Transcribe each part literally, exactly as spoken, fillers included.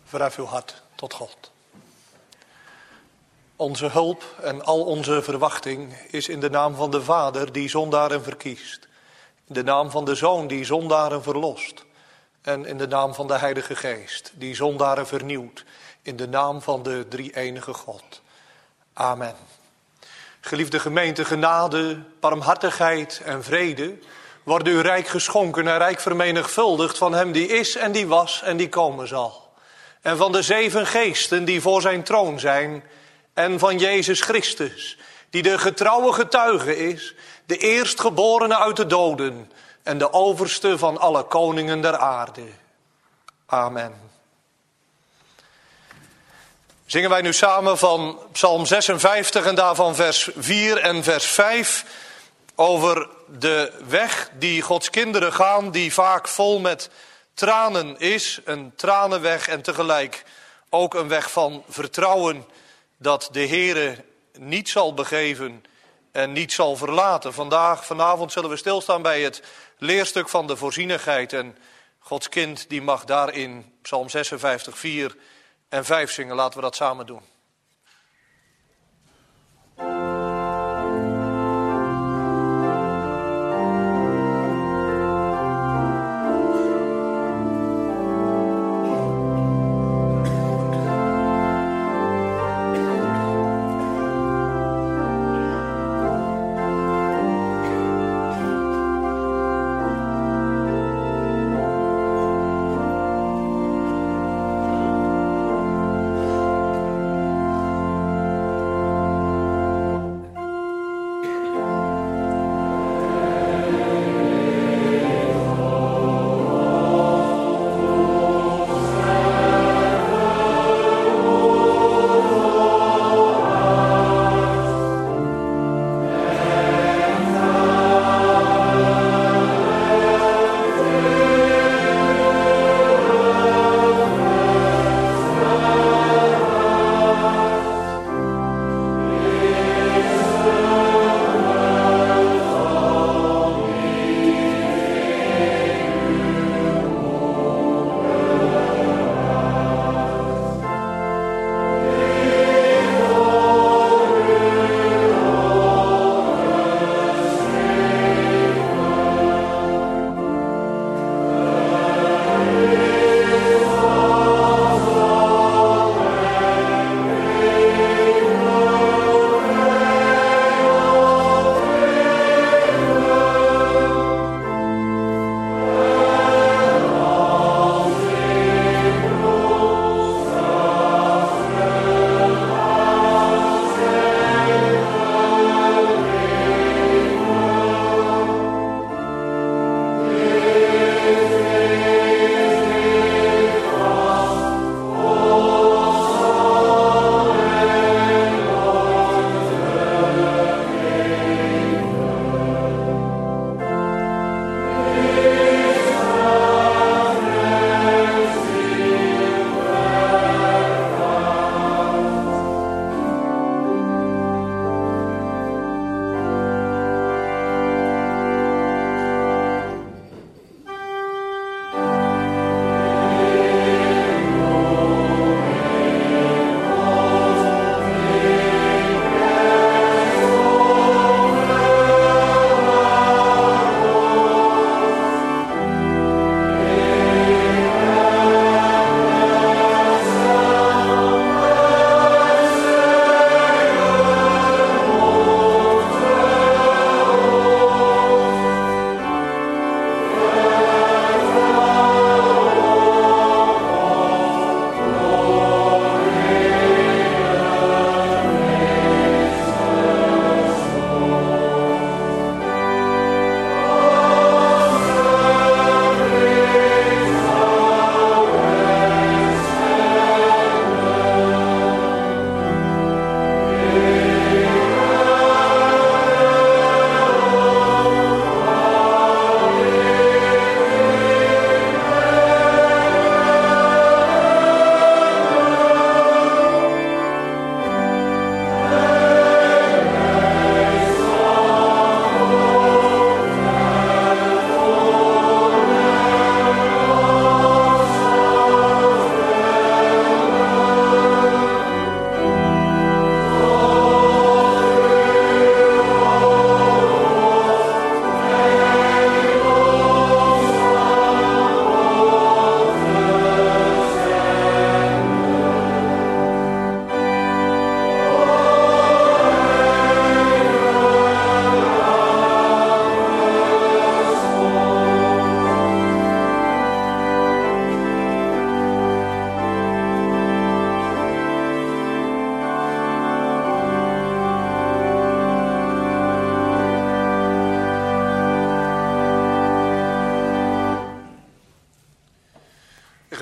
Verhef uw hart tot God. Onze hulp en al onze verwachting is in de naam van de Vader die zondaren verkiest. In de naam van de Zoon die zondaren verlost. En in de naam van de Heilige Geest die zondaren vernieuwt. In de naam van de drie-enige God. Amen. Geliefde gemeente, genade, barmhartigheid en vrede worden u rijk geschonken en rijk vermenigvuldigd van hem die is en die was en die komen zal. En van de zeven geesten die voor zijn troon zijn. En van Jezus Christus, die de getrouwe getuige is, de eerstgeborene uit de doden en de overste van alle koningen der aarde. Amen. Zingen wij nu samen van Psalm zesenvijftig en daarvan vers vier en vers vijf over de weg die Gods kinderen gaan, die vaak vol met tranen is, een tranenweg en tegelijk ook een weg van vertrouwen dat de Heere niet zal begeven en niet zal verlaten. Vandaag, vanavond zullen we stilstaan bij het leerstuk van de voorzienigheid. En Gods kind die mag daarin Psalm zesenvijftig, vier en vijf zingen. Laten we dat samen doen.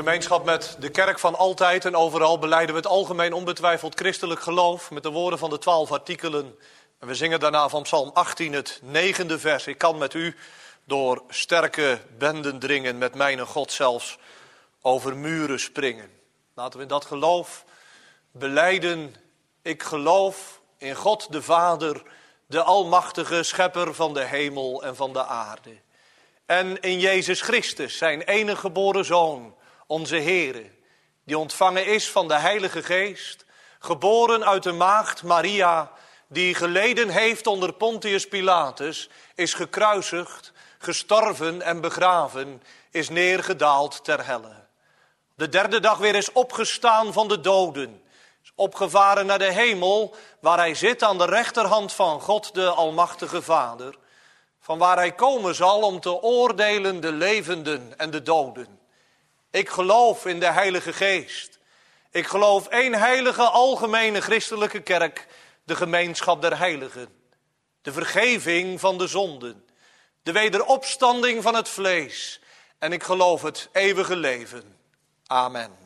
gemeenschap met de kerk van altijd en overal belijden we het algemeen onbetwijfeld christelijk geloof met de woorden van de twaalf artikelen. En we zingen daarna van Psalm achttien het negende vers. Ik kan met u door sterke benden dringen, met mijn God zelfs over muren springen. Laten we in dat geloof belijden, ik geloof in God de Vader, de almachtige schepper van de hemel en van de aarde. En in Jezus Christus, zijn enige geboren Zoon, onze Heere, die ontvangen is van de Heilige Geest, geboren uit de maagd Maria, die geleden heeft onder Pontius Pilatus, is gekruisigd, gestorven en begraven, is neergedaald ter helle. De derde dag weer is opgestaan van de doden, is opgevaren naar de hemel, waar hij zit aan de rechterhand van God, de Almachtige Vader, van waar hij komen zal om te oordelen de levenden en de doden. Ik geloof in de Heilige Geest. Ik geloof één heilige algemene christelijke kerk, de gemeenschap der heiligen, de vergeving van de zonden, de wederopstanding van het vlees, en ik geloof het eeuwige leven. Amen.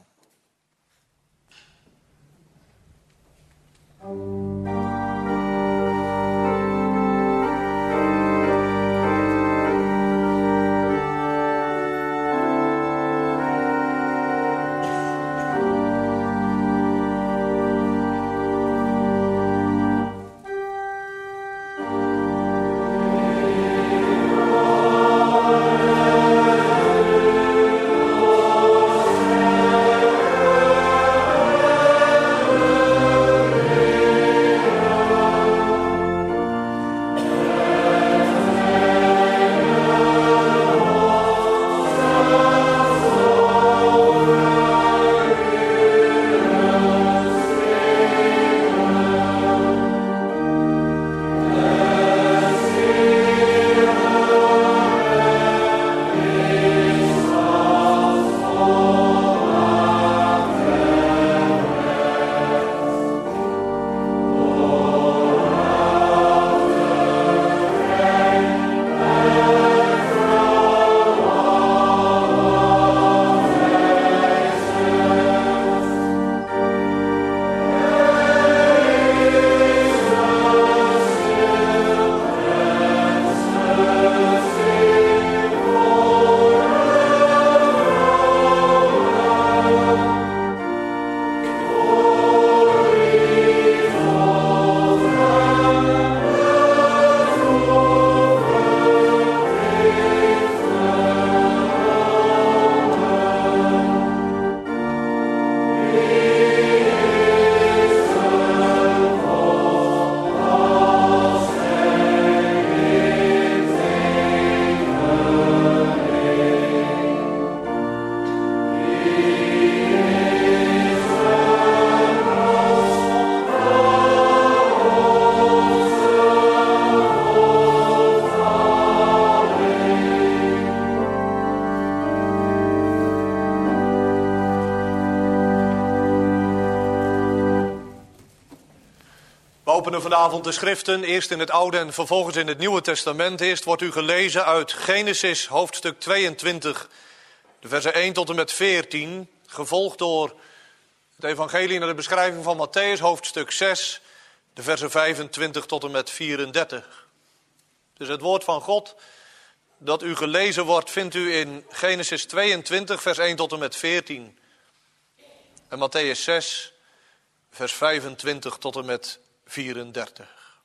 We openen vanavond de schriften, eerst in het Oude en vervolgens in het Nieuwe Testament. Eerst wordt u gelezen uit Genesis hoofdstuk tweeëntwintig, de versen één tot en met veertien. Gevolgd door het evangelie naar de beschrijving van Matthäus hoofdstuk zes, de versen vijfentwintig tot en met vierendertig. Dus het woord van God dat u gelezen wordt vindt u in Genesis tweeëntwintig, vers één tot en met veertien. En Matthäus zes, vers vijfentwintig tot en met vierendertig.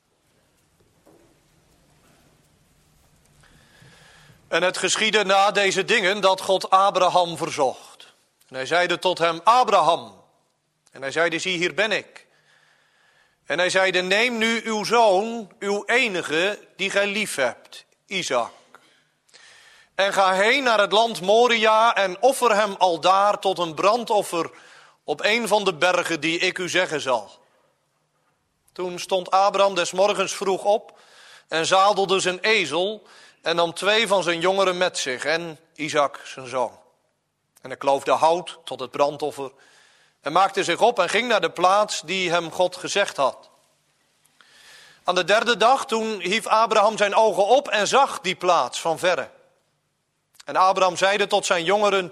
En het geschiedde na deze dingen dat God Abraham verzocht. En hij zeide tot hem, Abraham. En hij zeide, zie, hier ben ik. En hij zeide, neem nu uw zoon, uw enige, die gij lief hebt, Isaac. En ga heen naar het land Moria en offer hem aldaar tot een brandoffer op een van de bergen die ik u zeggen zal. Toen stond Abraham des morgens vroeg op en zadelde zijn ezel en nam twee van zijn jongeren met zich en Isaac zijn zoon. En hij kloofde hout tot het brandoffer en maakte zich op en ging naar de plaats die hem God gezegd had. Aan de derde dag toen hief Abraham zijn ogen op en zag die plaats van verre. En Abraham zeide tot zijn jongeren,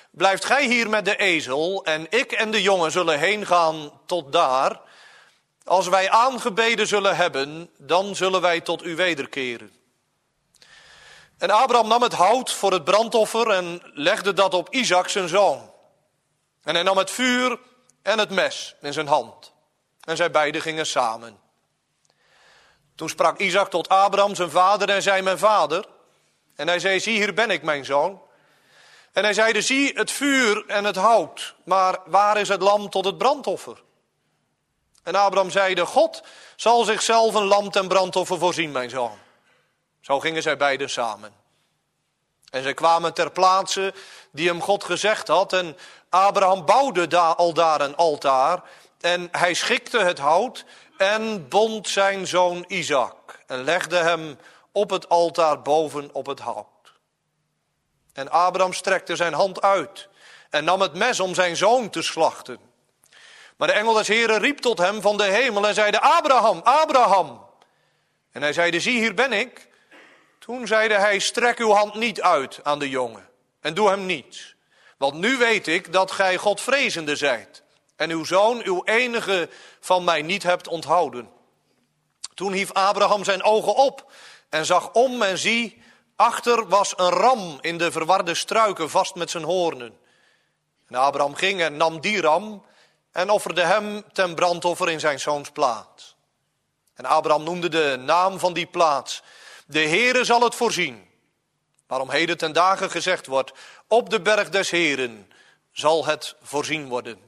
blijft gij hier met de ezel en ik en de jongen zullen heen gaan tot daar. Als wij aangebeden zullen hebben, dan zullen wij tot u wederkeren. En Abraham nam het hout voor het brandoffer en legde dat op Isaac zijn zoon. En hij nam het vuur en het mes in zijn hand. En zij beiden gingen samen. Toen sprak Isaac tot Abraham zijn vader en zei: mijn vader. En hij zei: zie, hier ben ik, mijn zoon. En hij zeide: zie het vuur en het hout, maar waar is het lam tot het brandoffer? En Abraham zeide: God zal zichzelf een lam ten brandoffer voorzien, mijn zoon. Zo gingen zij beiden samen. En zij kwamen ter plaatse die hem God gezegd had. En Abraham bouwde daar al daar een altaar. En hij schikte het hout en bond zijn zoon Isaac. En legde hem op het altaar boven op het hout. En Abraham strekte zijn hand uit en nam het mes om zijn zoon te slachten. Maar de engel des Heren riep tot hem van de hemel en zeide: Abraham, Abraham. En hij zeide: zie, hier ben ik. Toen zeide hij: strek uw hand niet uit aan de jongen en doe hem niets. Want nu weet ik dat gij Godvrezende zijt en uw zoon, uw enige, van mij niet hebt onthouden. Toen hief Abraham zijn ogen op en zag om en zie, achter was een ram in de verwarde struiken vast met zijn hoornen. En Abraham ging en nam die ram en offerde hem ten brandoffer in zijn zoons plaats. En Abraham noemde de naam van die plaats: de Heere zal het voorzien. Waarom heden ten dagen gezegd wordt: op de berg des Heren zal het voorzien worden.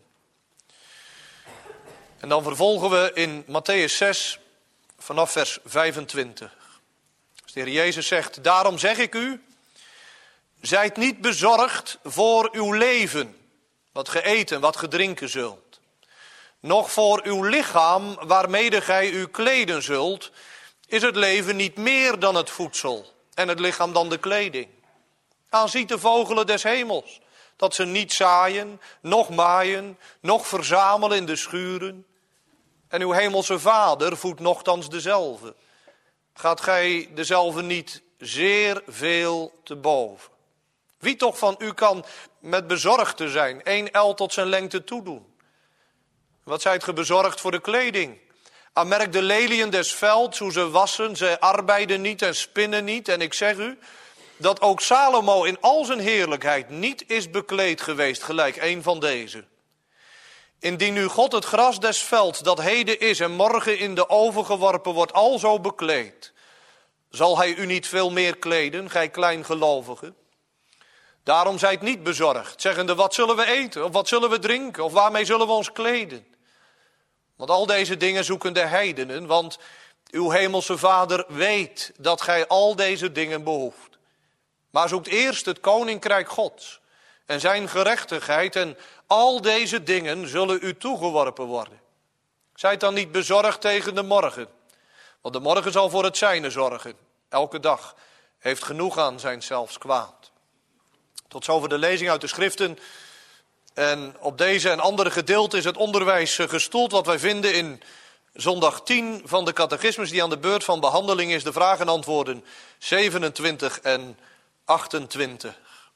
En dan vervolgen we in Mattheüs zes vanaf vers vijfentwintig. Als de Heer Jezus zegt: daarom zeg ik u, zijt niet bezorgd voor uw leven, wat ge eten, wat ge drinken zult. Noch voor uw lichaam, waarmede gij u kleden zult. Is het leven niet meer dan het voedsel en het lichaam dan de kleding? Aanziet de vogelen des hemels, dat ze niet zaaien, noch maaien, noch verzamelen in de schuren. En uw hemelse Vader voedt nochtans dezelve. Gaat gij dezelve niet zeer veel te boven? Wie toch van u kan met bezorgd te zijn één el tot zijn lengte toedoen? Wat zijt ge bezorgd voor de kleding? Aanmerk de leliën des velds, hoe ze wassen, ze arbeiden niet en spinnen niet. En ik zeg u dat ook Salomo in al zijn heerlijkheid niet is bekleed geweest gelijk een van deze. Indien nu God het gras des velds, dat heden is en morgen in de oven geworpen wordt, alzo bekleedt, zal hij u niet veel meer kleden, gij kleingelovigen? Daarom zijt niet bezorgd, zeggende: wat zullen we eten, of wat zullen we drinken, of waarmee zullen we ons kleden? Want al deze dingen zoeken de heidenen, want uw hemelse Vader weet dat gij al deze dingen behoeft. Maar zoekt eerst het koninkrijk Gods en zijn gerechtigheid, en al deze dingen zullen u toegeworpen worden. Zijt dan niet bezorgd tegen de morgen, want de morgen zal voor het zijne zorgen. Elke dag heeft genoeg aan zijn zelfs kwaad. Tot zover de lezing uit de schriften. En op deze en andere gedeelten is het onderwijs gestoeld wat wij vinden in zondag tien van de catechismus, die aan de beurt van behandeling is. De vragen en antwoorden zevenentwintig en achtentwintig.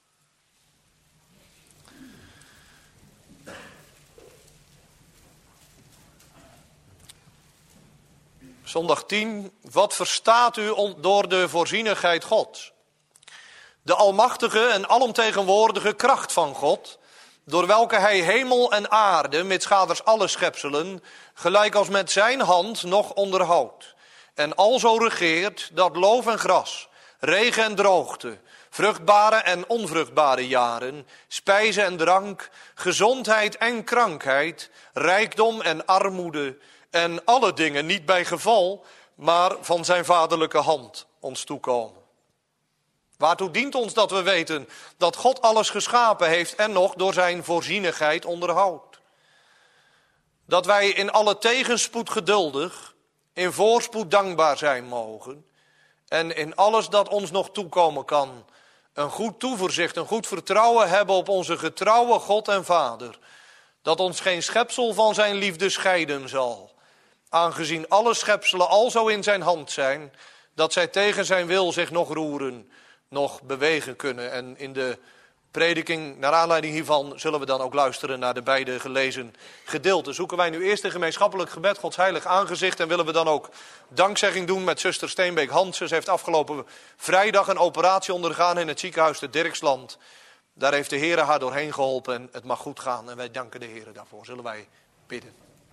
Zondag tien. Wat verstaat u door de voorzienigheid Gods? De almachtige en alomtegenwoordige kracht van God, door welke hij hemel en aarde, mitschaders alle schepselen, gelijk als met zijn hand nog onderhoudt. En alzo regeert dat loof en gras, regen en droogte, vruchtbare en onvruchtbare jaren, spijze en drank, gezondheid en krankheid, rijkdom en armoede, en alle dingen niet bij geval, maar van zijn vaderlijke hand ons toekomen. Waartoe dient ons dat we weten dat God alles geschapen heeft en nog door zijn voorzienigheid onderhoudt? Dat wij in alle tegenspoed geduldig, in voorspoed dankbaar zijn mogen, en in alles dat ons nog toekomen kan, een goed toeverzicht, een goed vertrouwen hebben op onze getrouwe God en Vader, dat ons geen schepsel van zijn liefde scheiden zal, aangezien alle schepselen alzo in zijn hand zijn, dat zij tegen zijn wil zich nog roeren, nog bewegen kunnen. En in de prediking, naar aanleiding hiervan zullen we dan ook luisteren naar de beide gelezen gedeelten. Zoeken wij nu eerst een gemeenschappelijk gebed, Gods heilig aangezicht, en willen we dan ook dankzegging doen met zuster Steenbeek Hansen. Ze heeft afgelopen vrijdag een operatie ondergaan in het ziekenhuis te Dirksland. Daar heeft de Heer haar doorheen geholpen en het mag goed gaan. En wij danken de Heer daarvoor. Zullen wij bidden.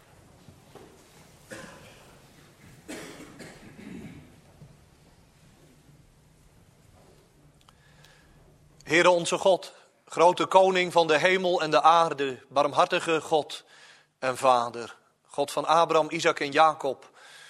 Heere onze God, grote koning van de hemel en de aarde, barmhartige God en Vader. God van Abraham, Isaac en Jacob.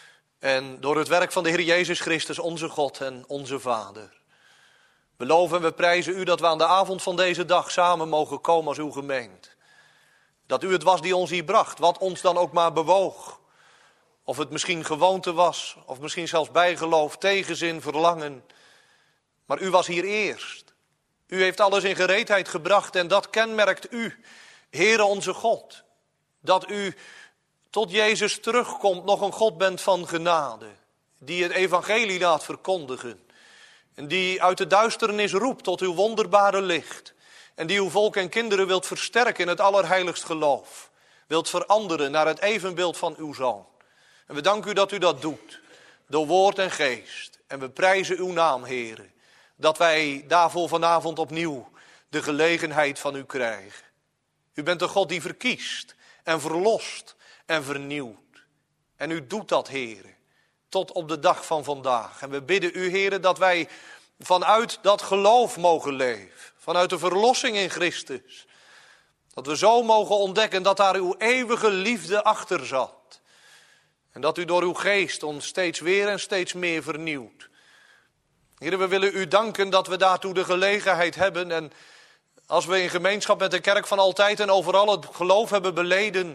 En door het werk van de Heer Jezus Christus, onze God en onze Vader. We loven en we prijzen u dat we aan de avond van deze dag samen mogen komen als uw gemeente. Dat u het was die ons hier bracht, wat ons dan ook maar bewoog. Of het misschien gewoonte was, of misschien zelfs bijgeloof, tegenzin, verlangen. Maar u was hier eerst. U heeft alles in gereedheid gebracht en dat kenmerkt u, Heere onze God. Dat u tot Jezus terugkomt, nog een God bent van genade. Die het evangelie laat verkondigen. En die uit de duisternis roept tot uw wonderbare licht. En die uw volk en kinderen wilt versterken in het allerheiligst geloof. Wilt veranderen naar het evenbeeld van uw Zoon. En we danken u dat u dat doet. Door woord en geest. En we prijzen uw naam, Heere. Dat wij daarvoor vanavond opnieuw de gelegenheid van u krijgen. U bent een God die verkiest en verlost en vernieuwt. En u doet dat, Heere, tot op de dag van vandaag. En we bidden u, Heere, dat wij vanuit dat geloof mogen leven. Vanuit de verlossing in Christus. Dat we zo mogen ontdekken dat daar uw eeuwige liefde achter zat. En dat u door uw geest ons steeds weer en steeds meer vernieuwt. Heere, we willen u danken dat we daartoe de gelegenheid hebben. En als we in gemeenschap met de kerk van altijd en overal het geloof hebben beleden,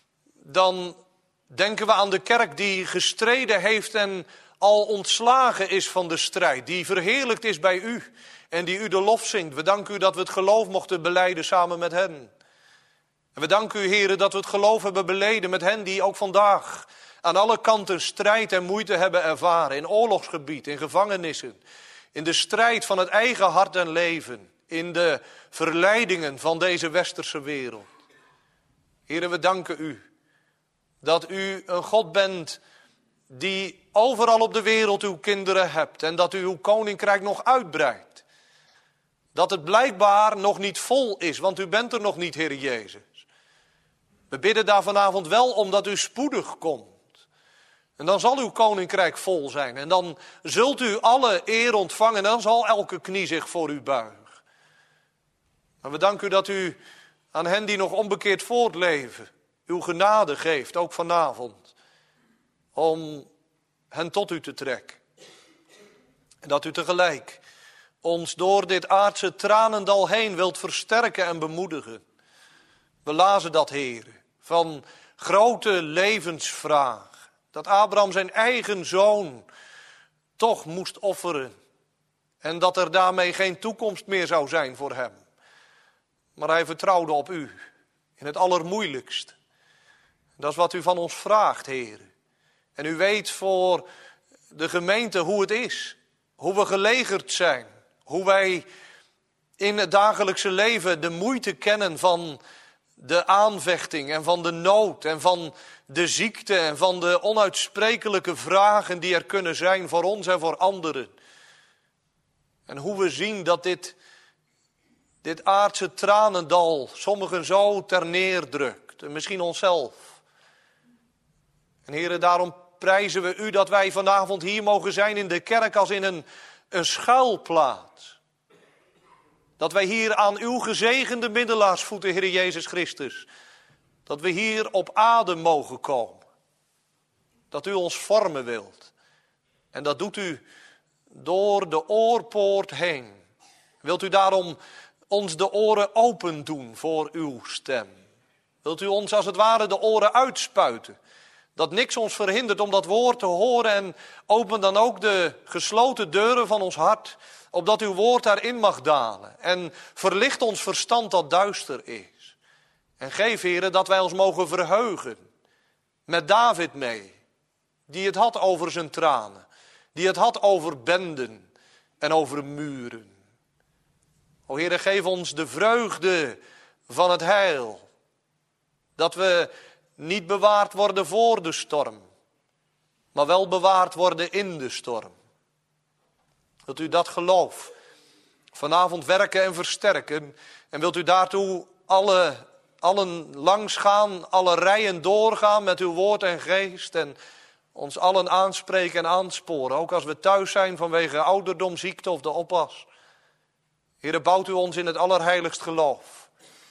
dan denken we aan de kerk die gestreden heeft en al ontslagen is van de strijd. Die verheerlijkt is bij u en die u de lof zingt. We danken u dat we het geloof mochten belijden samen met hen. En we danken u, Heere, dat we het geloof hebben beleden met hen die ook vandaag aan alle kanten strijd en moeite hebben ervaren. In oorlogsgebied, in gevangenissen. In de strijd van het eigen hart en leven. In de verleidingen van deze westerse wereld. Heere, we danken u dat u een God bent die overal op de wereld uw kinderen hebt. En dat u uw koninkrijk nog uitbreidt. Dat het blijkbaar nog niet vol is, want u bent er nog niet, Heer Jezus. We bidden daar vanavond wel om dat u spoedig komt. En dan zal uw koninkrijk vol zijn. En dan zult u alle eer ontvangen. En dan zal elke knie zich voor u buigen. Maar we danken u dat u aan hen die nog onbekeerd voortleven uw genade geeft, ook vanavond. Om hen tot u te trekken. En dat u tegelijk ons door dit aardse tranendal heen wilt versterken en bemoedigen. We lazen dat, Heere, van grote levensvraag. Dat Abraham zijn eigen zoon toch moest offeren. En dat er daarmee geen toekomst meer zou zijn voor hem. Maar hij vertrouwde op u. In het allermoeilijkst. Dat is wat u van ons vraagt, Heere. En u weet voor de gemeente hoe het is. Hoe we gelegerd zijn. Hoe wij in het dagelijkse leven de moeite kennen van de aanvechting en van de nood en van de ziekte en van de onuitsprekelijke vragen die er kunnen zijn voor ons en voor anderen. En hoe we zien dat dit, dit aardse tranendal sommigen zo terneerdrukt. En misschien onszelf. En Heere, daarom prijzen we u dat wij vanavond hier mogen zijn in de kerk als in een, een schuilplaats. Dat wij hier aan uw gezegende middelaarsvoeten, Heer Jezus Christus, dat we hier op adem mogen komen. Dat u ons vormen wilt. En dat doet u door de oorpoort heen. Wilt u daarom ons de oren open doen voor uw stem? Wilt u ons als het ware de oren uitspuiten? Dat niks ons verhindert om dat woord te horen en open dan ook de gesloten deuren van ons hart, opdat uw woord daarin mag dalen. En verlicht ons verstand dat duister is. En geef, Heere, dat wij ons mogen verheugen met David mee, die het had over zijn tranen, die het had over benden en over muren. O Heere, geef ons de vreugde van het heil. Dat we niet bewaard worden voor de storm, maar wel bewaard worden in de storm. Wilt u dat geloof vanavond werken en versterken? En wilt u daartoe alle, allen langs gaan, alle rijen doorgaan met uw woord en geest en ons allen aanspreken en aansporen, ook als we thuis zijn vanwege ouderdom, ziekte of de oppas. Heere, bouwt u ons in het allerheiligst geloof.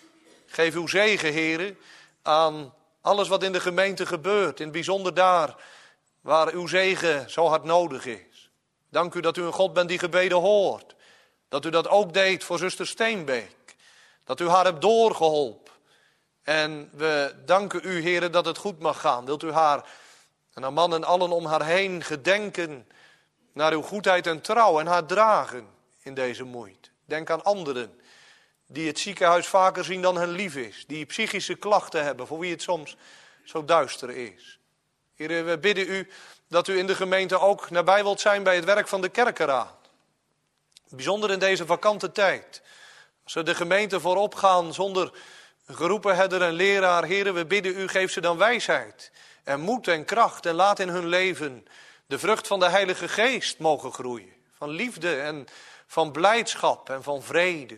Geef uw zegen, Heere, aan alles wat in de gemeente gebeurt, in het bijzonder daar waar uw zegen zo hard nodig is. Dank u dat u een God bent die gebeden hoort. Dat u dat ook deed voor zuster Steenbeek. Dat u haar hebt doorgeholpen. En we danken u, Heere, dat het goed mag gaan. Wilt u haar en haar man en allen om haar heen gedenken naar uw goedheid en trouw en haar dragen in deze moeite. Denk aan anderen die het ziekenhuis vaker zien dan hen lief is. Die psychische klachten hebben, voor wie het soms zo duister is. Heere, we bidden u dat u in de gemeente ook nabij wilt zijn bij het werk van de kerkenraad. Bijzonder in deze vakante tijd. Als ze de gemeente voorop gaan zonder geroepen herder en leraar. Heere, we bidden u, geef ze dan wijsheid en moed en kracht. En laat in hun leven de vrucht van de Heilige Geest mogen groeien. Van liefde en van blijdschap en van vrede.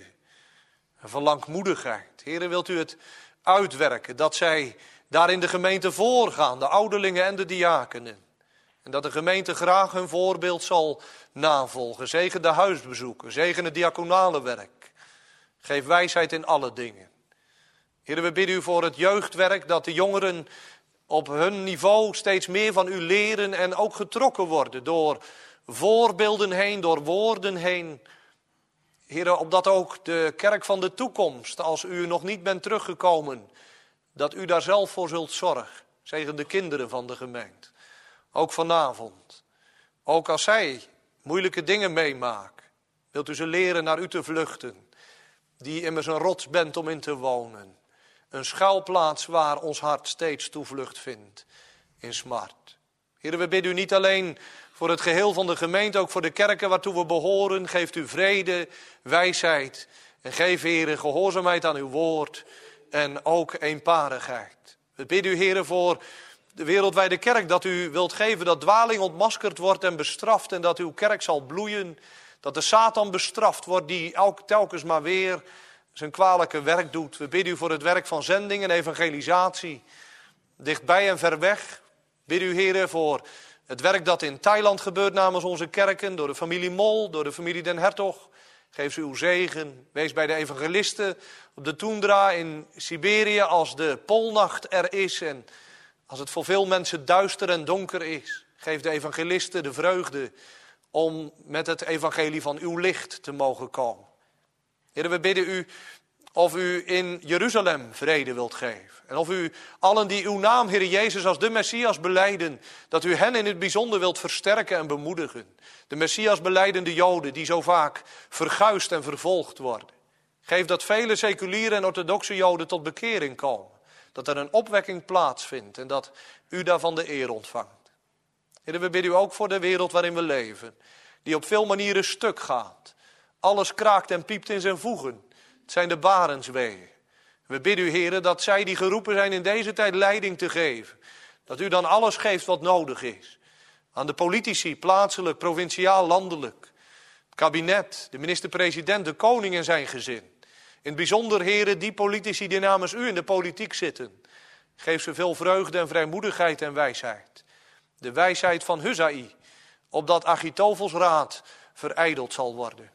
En van langmoedigheid. Heere, wilt u het uitwerken dat zij daar in de gemeente voorgaan. De ouderlingen en de diakenen. En dat de gemeente graag hun voorbeeld zal navolgen. Zegen de huisbezoeken, zegen het diaconale werk. Geef wijsheid in alle dingen. Heere, we bidden u voor het jeugdwerk, dat de jongeren op hun niveau steeds meer van u leren en ook getrokken worden door voorbeelden heen, door woorden heen. Heere, opdat ook de kerk van de toekomst, als u nog niet bent teruggekomen, dat u daar zelf voor zult zorgen. Zegen de kinderen van de gemeente. Ook vanavond. Ook als zij moeilijke dingen meemaken, wilt u ze leren naar u te vluchten. Die immers een rots bent om in te wonen. Een schuilplaats waar ons hart steeds toevlucht vindt in smart. Heere, we bidden u niet alleen voor het geheel van de gemeente, ook voor de kerken waartoe we behoren. Geeft u vrede, wijsheid en geef, Heere, gehoorzaamheid aan uw woord en ook eenparigheid. We bidden u, Heere, voor de wereldwijde kerk, dat u wilt geven dat dwaling ontmaskerd wordt en bestraft en dat uw kerk zal bloeien. Dat de Satan bestraft wordt die elk, telkens maar weer zijn kwalijke werk doet. We bidden u voor het werk van zending en evangelisatie, dichtbij en ver weg. Bidden u, Heere, voor het werk dat in Thailand gebeurt namens onze kerken, door de familie Mol, door de familie Den Hertog. Geef ze uw zegen. Wees bij de evangelisten op de toendra in Siberië als de poolnacht er is en als het voor veel mensen duister en donker is. Geef de evangelisten de vreugde om met het evangelie van uw licht te mogen komen. Heer, we bidden u of u in Jeruzalem vrede wilt geven. En of u allen die uw naam, Heer Jezus, als de Messias belijden, dat u hen in het bijzonder wilt versterken en bemoedigen. De Messias belijdende Joden die zo vaak verguisd en vervolgd worden. Geef dat vele seculiere en orthodoxe Joden tot bekering komen. Dat er een opwekking plaatsvindt en dat u daarvan de eer ontvangt. Heer, we bidden u ook voor de wereld waarin we leven. Die op veel manieren stuk gaat. Alles kraakt en piept in zijn voegen. Het zijn de barensweeën. We bidden u, Heer, dat zij die geroepen zijn in deze tijd leiding te geven. Dat u dan alles geeft wat nodig is. Aan de politici, plaatselijk, provinciaal, landelijk. Het kabinet, de minister-president, de koning en zijn gezin. In het bijzonder, Heer, die politici die namens u in de politiek zitten. Geef ze veel vreugde en vrijmoedigheid en wijsheid. De wijsheid van Huzai, opdat Achitofels raad verijdeld zal worden.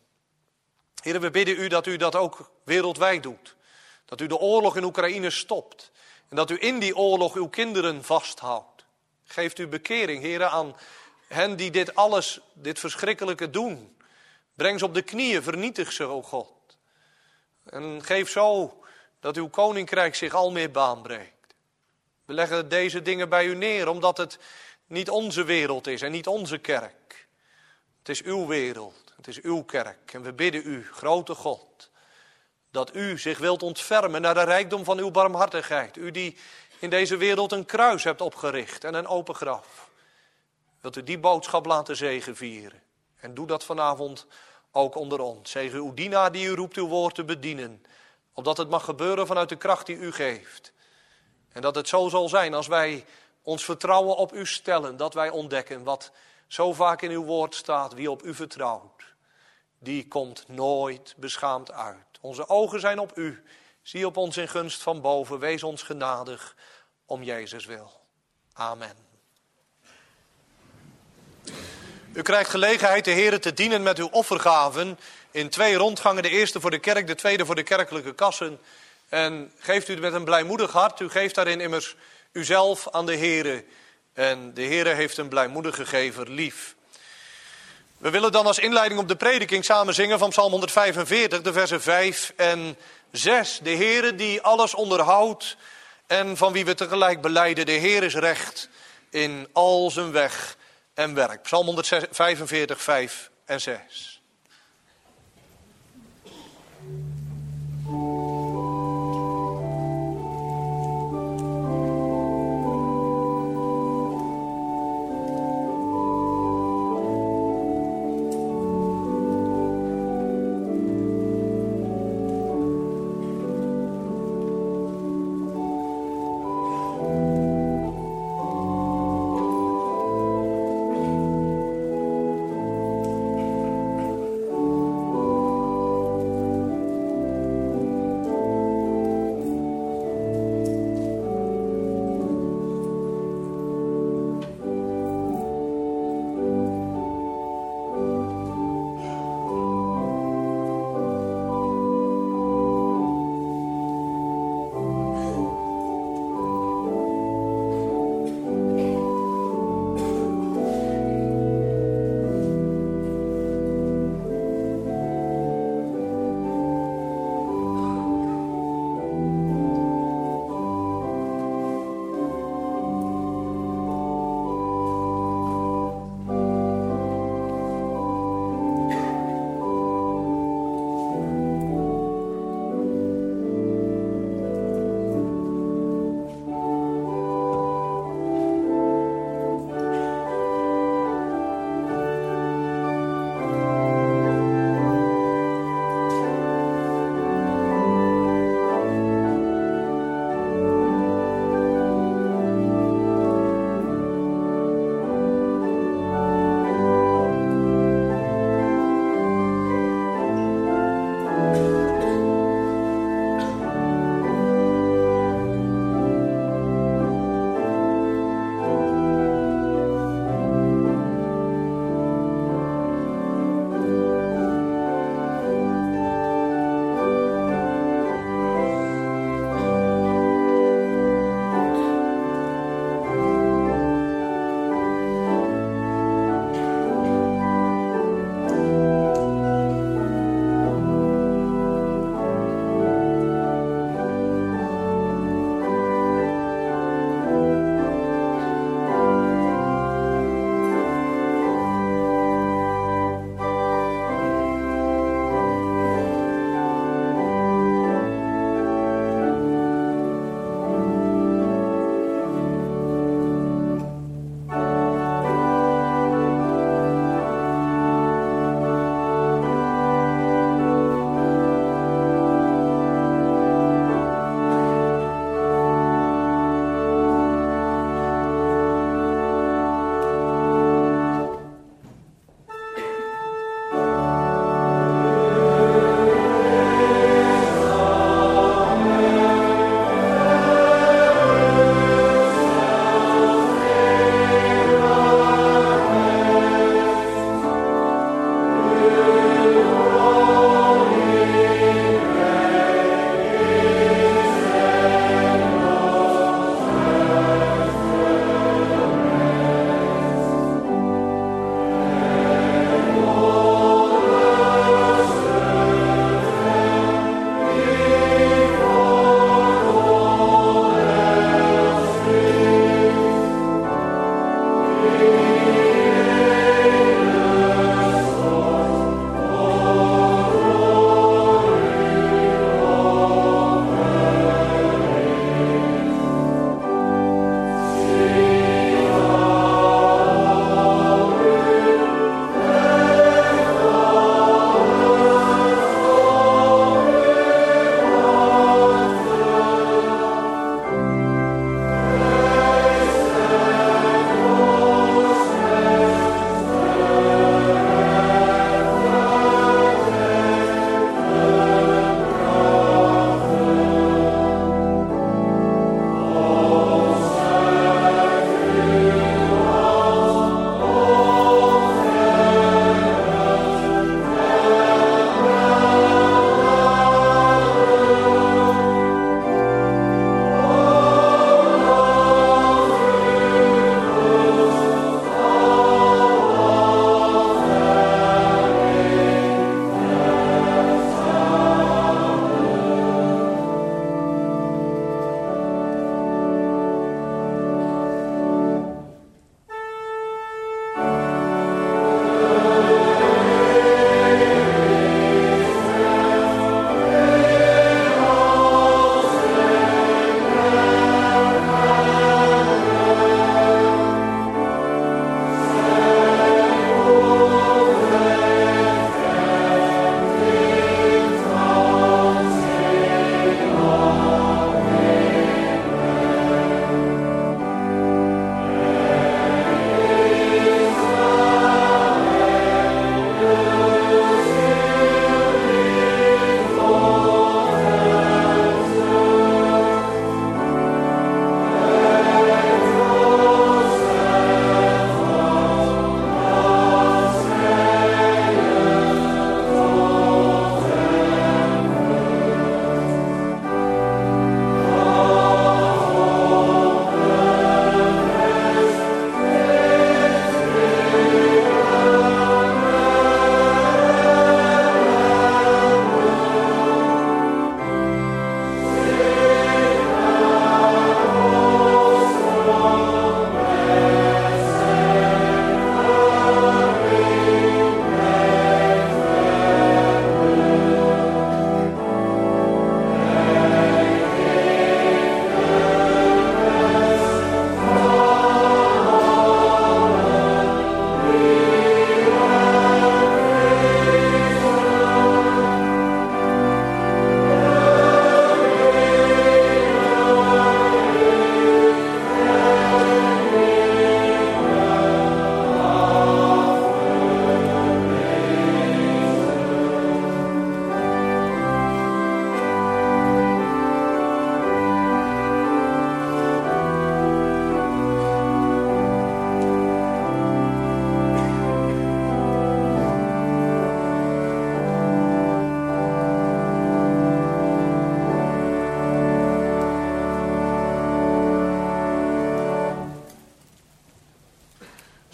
Heer, we bidden u dat u dat ook wereldwijd doet. Dat u de oorlog in Oekraïne stopt. En dat u in die oorlog uw kinderen vasthoudt. Geeft u bekering, Heer, aan hen die dit alles, dit verschrikkelijke doen. Breng ze op de knieën, vernietig ze, o God. En geef zo dat uw koninkrijk zich al meer baan breekt. We leggen deze dingen bij u neer, omdat het niet onze wereld is en niet onze kerk. Het is uw wereld, het is uw kerk. En we bidden u, grote God, dat u zich wilt ontfermen naar de rijkdom van uw barmhartigheid. U die in deze wereld een kruis hebt opgericht en een open graf. Wilt u die boodschap laten zegevieren. En doe dat vanavond ook onder ons. Zegen uw dienaar die u roept uw woord te bedienen. Opdat het mag gebeuren vanuit de kracht die u geeft. En dat het zo zal zijn als wij ons vertrouwen op u stellen. Dat wij ontdekken wat zo vaak in uw woord staat. Wie op u vertrouwt, die komt nooit beschaamd uit. Onze ogen zijn op u. Zie op ons in gunst van boven. Wees ons genadig om Jezus wil. Amen. U krijgt gelegenheid de Heere te dienen met uw offergaven in twee rondgangen. De eerste voor de kerk, de tweede voor de kerkelijke kassen. En geeft u het met een blijmoedig hart. U geeft daarin immers uzelf aan de Heere. En de Heere heeft een blijmoedige gever lief. We willen dan als inleiding op de prediking samen zingen van Psalm honderdvijfenveertig, de versen vijf en zes. De Heere die alles onderhoudt en van wie we tegelijk belijden. De Heer is recht in al zijn weg en werk. Psalm honderdvijfenveertig, vijf en zes.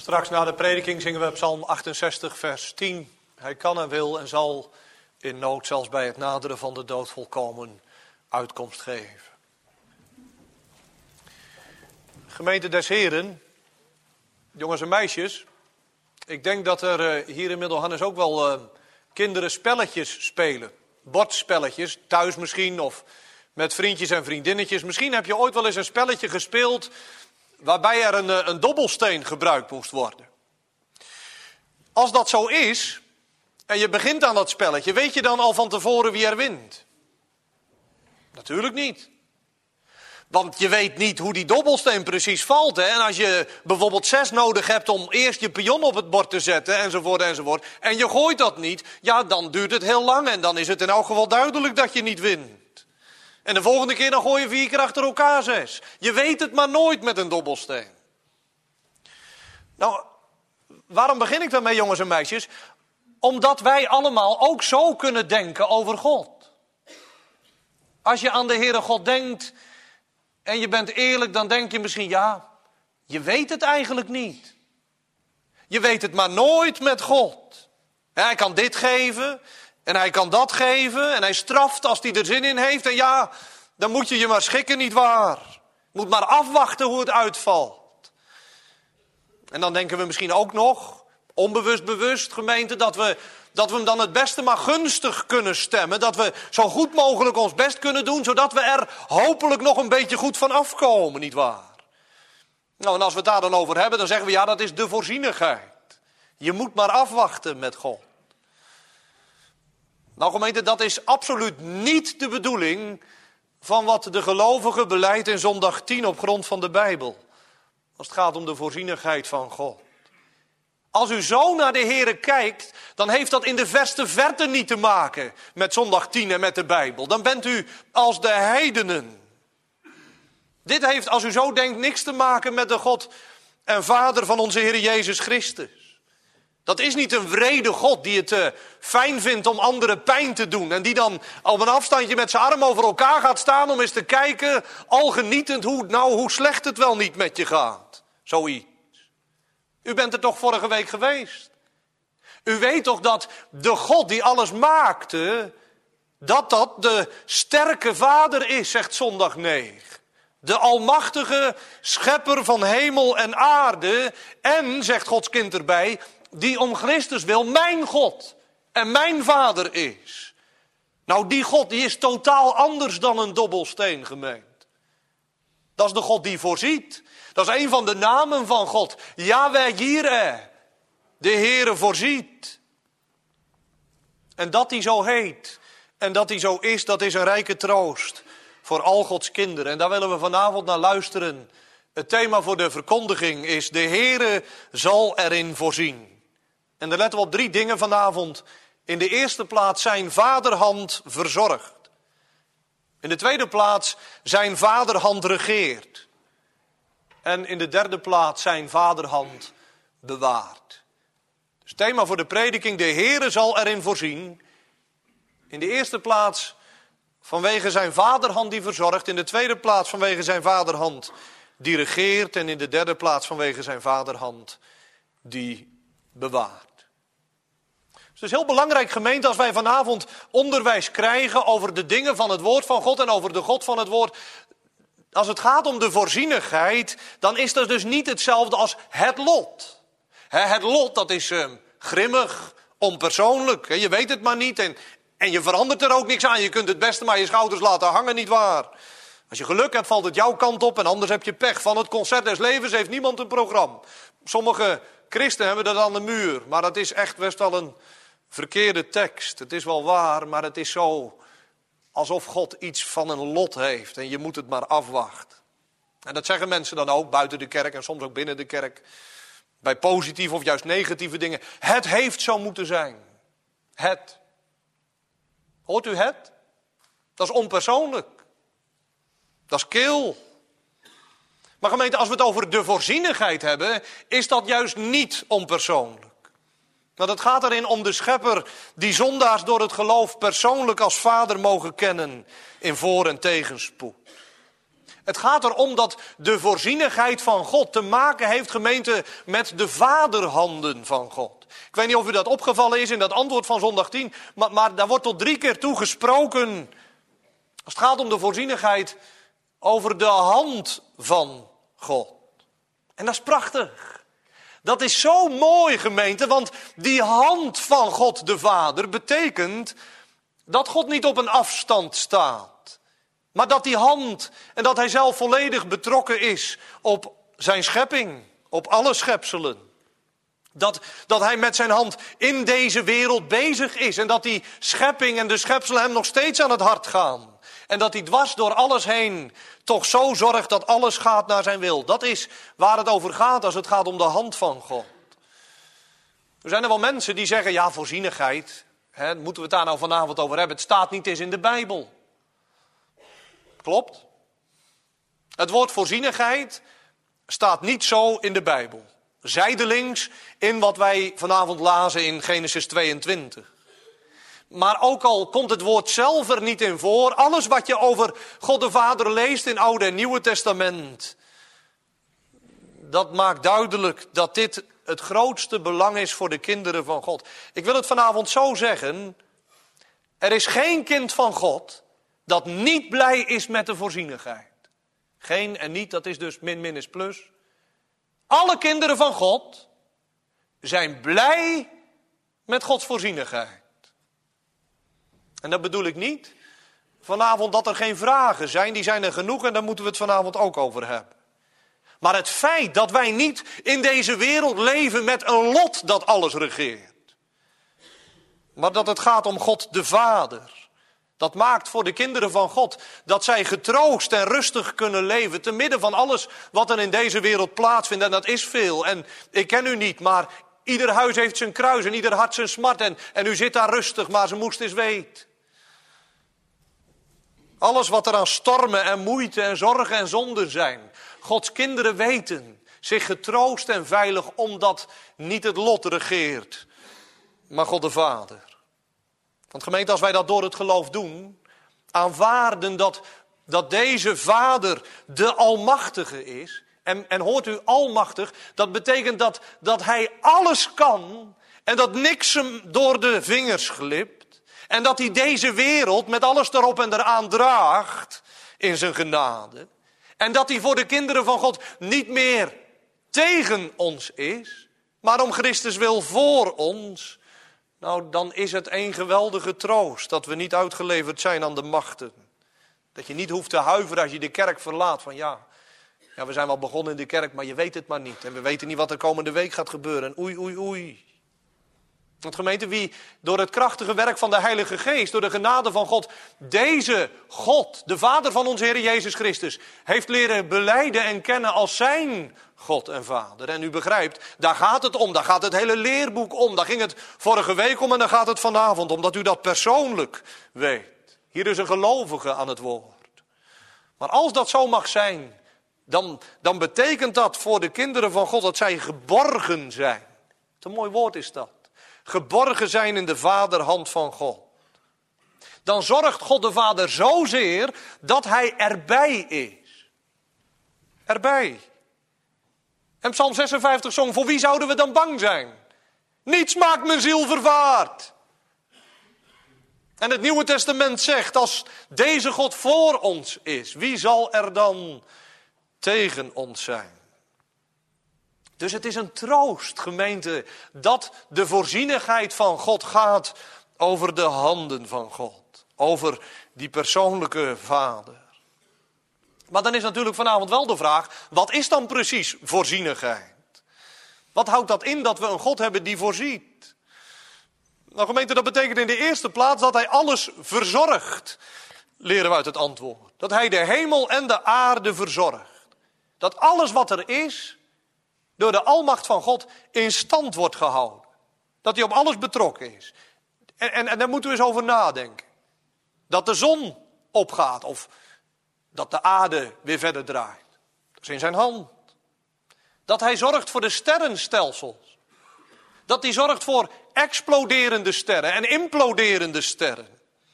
Straks na de prediking zingen we Psalm achtenzestig, vers tien. Hij kan en wil en zal in nood zelfs bij het naderen van de dood volkomen uitkomst geven. Gemeente des Heren, jongens en meisjes. Ik denk dat er hier in Middelhannes ook wel uh, kinderen spelletjes spelen. Bordspelletjes, thuis misschien of met vriendjes en vriendinnetjes. Misschien heb je ooit wel eens een spelletje gespeeld waarbij er een, een dobbelsteen gebruikt moest worden. Als dat zo is en je begint aan dat spelletje, weet je dan al van tevoren wie er wint? Natuurlijk niet. Want je weet niet hoe die dobbelsteen precies valt. Hè? En als je bijvoorbeeld zes nodig hebt om eerst je pion op het bord te zetten, enzovoort, enzovoort, en je gooit dat niet, ja, dan duurt het heel lang en dan is het in elk geval duidelijk dat je niet wint. En de volgende keer dan gooi je vier keer achter elkaar zes. Je weet het maar nooit met een dobbelsteen. Nou, waarom begin ik daarmee, jongens en meisjes? Omdat wij allemaal ook zo kunnen denken over God. Als je aan de Heere God denkt en je bent eerlijk, dan denk je misschien, ja, je weet het eigenlijk niet. Je weet het maar nooit met God. Hij kan dit geven en hij kan dat geven en hij straft als hij er zin in heeft. En ja, dan moet je je maar schikken, nietwaar. Moet maar afwachten hoe het uitvalt. En dan denken we misschien ook nog, onbewust bewust gemeente, dat we, dat we hem dan het beste maar gunstig kunnen stemmen. Dat we zo goed mogelijk ons best kunnen doen, zodat we er hopelijk nog een beetje goed van afkomen, nietwaar. Nou, en als we het daar dan over hebben, dan zeggen we, ja, dat is de voorzienigheid. Je moet maar afwachten met God. Nou gemeente, dat is absoluut niet de bedoeling van wat de gelovige beleidt in zondag tien op grond van de Bijbel. Als het gaat om de voorzienigheid van God. Als u zo naar de Heere kijkt, dan heeft dat in de verste verte niet te maken met zondag tien en met de Bijbel. Dan bent u als de heidenen. Dit heeft, als u zo denkt, niks te maken met de God en Vader van onze Heer Jezus Christus. Dat is niet een wrede God die het uh, fijn vindt om anderen pijn te doen. En die dan op een afstandje met zijn arm over elkaar gaat staan om eens te kijken, al genietend, hoe, nou, hoe slecht het wel niet met je gaat. Zoiets. U bent er toch vorige week geweest? U weet toch dat de God die alles maakte, dat dat de sterke Vader is, zegt zondag negen. De almachtige schepper van hemel en aarde. En, zegt Gods kind erbij, die om Christus wil mijn God en mijn Vader is. Nou, die God die is totaal anders dan een dobbelsteen, gemeend. Dat is de God die voorziet. Dat is een van de namen van God. Yahweh Jireh. De Heere voorziet. En dat hij zo heet en dat hij zo is, dat is een rijke troost voor al Gods kinderen. En daar willen we vanavond naar luisteren. Het thema voor de verkondiging is: de Heere zal erin voorzien. En daar letten we op drie dingen vanavond. In de eerste plaats zijn vaderhand verzorgt. In de tweede plaats zijn vaderhand regeert. En in de derde plaats zijn vaderhand bewaart. Dus het thema voor de prediking: de Heere zal erin voorzien. In de eerste plaats vanwege zijn vaderhand die verzorgt. In de tweede plaats vanwege zijn vaderhand die regeert. En in de derde plaats vanwege zijn vaderhand die bewaart. Dus het is heel belangrijk, gemeente, als wij vanavond onderwijs krijgen over de dingen van het woord van God en over de God van het woord. Als het gaat om de voorzienigheid, dan is dat dus niet hetzelfde als het lot. Het lot, dat is uh, grimmig, onpersoonlijk. Je weet het maar niet en, en je verandert er ook niks aan. Je kunt het beste maar je schouders laten hangen, nietwaar? Als je geluk hebt, valt het jouw kant op en anders heb je pech. Van het concert des levens heeft niemand een programma. Sommige christenen hebben dat aan de muur, maar dat is echt best wel een verkeerde tekst. Het is wel waar, maar het is zo alsof God iets van een lot heeft en je moet het maar afwachten. En dat zeggen mensen dan ook buiten de kerk en soms ook binnen de kerk. Bij positieve of juist negatieve dingen. Het heeft zo moeten zijn. Het. Hoort u het? Dat is onpersoonlijk. Dat is kil. Maar gemeente, als we het over de voorzienigheid hebben, is dat juist niet onpersoonlijk. Want het gaat erin om de schepper die zondaars door het geloof persoonlijk als vader mogen kennen in voor- en tegenspoed. Het gaat erom dat de voorzienigheid van God te maken heeft, gemeente, met de vaderhanden van God. Ik weet niet of u dat opgevallen is in dat antwoord van zondag tien, maar, maar daar wordt tot drie keer toe gesproken, als het gaat om de voorzienigheid, over de hand van God. En dat is prachtig. Dat is zo mooi, gemeente, want die hand van God de Vader betekent dat God niet op een afstand staat. Maar dat die hand en dat hij zelf volledig betrokken is op zijn schepping, op alle schepselen. Dat, dat hij met zijn hand in deze wereld bezig is en dat die schepping en de schepselen hem nog steeds aan het hart gaan. En dat hij dwars door alles heen toch zo zorgt dat alles gaat naar zijn wil. Dat is waar het over gaat als het gaat om de hand van God. Er zijn er wel mensen die zeggen, ja, voorzienigheid, hè, moeten we het daar nou vanavond over hebben? Het staat niet eens in de Bijbel. Klopt. Het woord voorzienigheid staat niet zo in de Bijbel. Zijdelings in wat wij vanavond lazen in Genesis tweeëntwintig. Maar ook al komt het woord zelf er niet in voor, alles wat je over God de Vader leest in Oude en Nieuwe Testament, dat maakt duidelijk dat dit het grootste belang is voor de kinderen van God. Ik wil het vanavond zo zeggen, er is geen kind van God dat niet blij is met de voorzienigheid. Geen en niet, dat is dus min min is plus. Alle kinderen van God zijn blij met Gods voorzienigheid. En dat bedoel ik niet vanavond dat er geen vragen zijn, die zijn er genoeg en daar moeten we het vanavond ook over hebben. Maar het feit dat wij niet in deze wereld leven met een lot dat alles regeert. Maar dat het gaat om God de Vader. Dat maakt voor de kinderen van God dat zij getroost en rustig kunnen leven te midden van alles wat er in deze wereld plaatsvindt. En dat is veel. En ik ken u niet, maar ieder huis heeft zijn kruis en ieder hart zijn smart. En, en u zit daar rustig, maar ze moest eens weten. Alles wat er aan stormen en moeite en zorgen en zonden zijn. Gods kinderen weten zich getroost en veilig omdat niet het lot regeert, maar God de Vader. Want gemeente, als wij dat door het geloof doen, aanvaarden dat, dat deze Vader de Almachtige is. En, en hoort u almachtig, dat betekent dat, dat hij alles kan en dat niks hem door de vingers glipt. En dat hij deze wereld met alles erop en eraan draagt in zijn genade. En dat hij voor de kinderen van God niet meer tegen ons is, maar om Christus wil voor ons. Nou, dan is het een geweldige troost dat we niet uitgeleverd zijn aan de machten. Dat je niet hoeft te huiveren als je de kerk verlaat van ja, ja, we zijn wel begonnen in de kerk, maar je weet het maar niet. En we weten niet wat er komende week gaat gebeuren. En oei, oei, oei. Want gemeente, wie door het krachtige werk van de Heilige Geest, door de genade van God, deze God, de Vader van onze Heer Jezus Christus, heeft leren belijden en kennen als zijn God en Vader. En u begrijpt, daar gaat het om, daar gaat het hele leerboek om. Daar ging het vorige week om en daar gaat het vanavond om, dat u dat persoonlijk weet. Hier is een gelovige aan het woord. Maar als dat zo mag zijn, dan, dan betekent dat voor de kinderen van God dat zij geborgen zijn. Wat een mooi woord is dat. Geborgen zijn in de vaderhand van God. Dan zorgt God de Vader zozeer dat hij erbij is. Erbij. En Psalm zesenvijftig zong, voor wie zouden we dan bang zijn? Niets maakt mijn ziel vervaard. En het Nieuwe Testament zegt, als deze God voor ons is, wie zal er dan tegen ons zijn? Dus het is een troost, gemeente, dat de voorzienigheid van God gaat over de handen van God. Over die persoonlijke Vader. Maar dan is natuurlijk vanavond wel de vraag, wat is dan precies voorzienigheid? Wat houdt dat in dat we een God hebben die voorziet? Nou gemeente, dat betekent in de eerste plaats dat hij alles verzorgt, leren we uit het antwoord. Dat hij de hemel en de aarde verzorgt. Dat alles wat er is, door de almacht van God in stand wordt gehouden. Dat hij op alles betrokken is. En, en, en daar moeten we eens over nadenken. Dat de zon opgaat of dat de aarde weer verder draait. Dat is in zijn hand. Dat hij zorgt voor de sterrenstelsels. Dat hij zorgt voor exploderende sterren en imploderende sterren.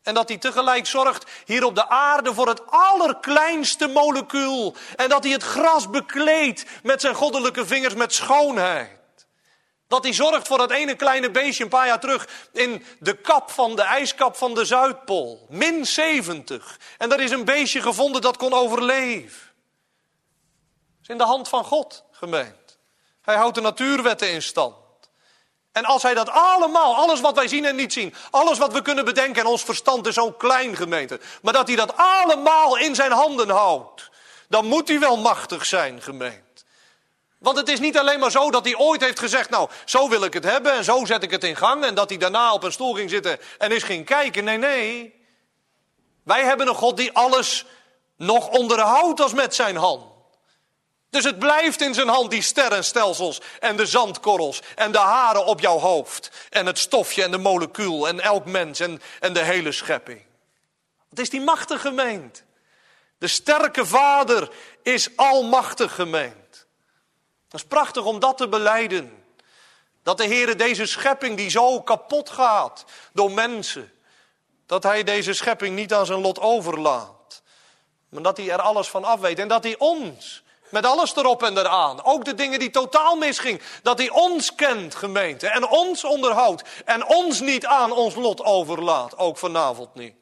En dat hij tegelijk zorgt hier op de aarde voor het allerkleinste molecuul. En dat hij het gras bekleedt met zijn goddelijke vingers met schoonheid. Dat hij zorgt voor dat ene kleine beestje een paar jaar terug in de kap van de ijskap van de Zuidpool. min zeventig. En daar is een beestje gevonden dat kon overleven. Dat is in de hand van God, gemeend. Hij houdt de natuurwetten in stand. En als hij dat allemaal, alles wat wij zien en niet zien, alles wat we kunnen bedenken en ons verstand is zo klein, gemeente, maar dat hij dat allemaal in zijn handen houdt, dan moet hij wel machtig zijn, gemeente. Want het is niet alleen maar zo dat hij ooit heeft gezegd, nou, zo wil ik het hebben en zo zet ik het in gang, en dat hij daarna op een stoel ging zitten en is ging kijken. Nee, nee. Wij hebben een God die alles nog onderhoudt als met zijn hand. Dus het blijft in zijn hand, die sterrenstelsels en de zandkorrels en de haren op jouw hoofd. En het stofje en de molecuul en elk mens en, en de hele schepping. Het is die machtig, gemeend. De sterke Vader is almachtig, gemeend. Dat is prachtig om dat te belijden. Dat de Heere deze schepping die zo kapot gaat door mensen, dat hij deze schepping niet aan zijn lot overlaat. Maar dat hij er alles van af weet en dat hij ons, met alles erop en eraan, ook de dingen die totaal misgingen, dat hij ons kent, gemeente, en ons onderhoudt en ons niet aan ons lot overlaat, ook vanavond niet.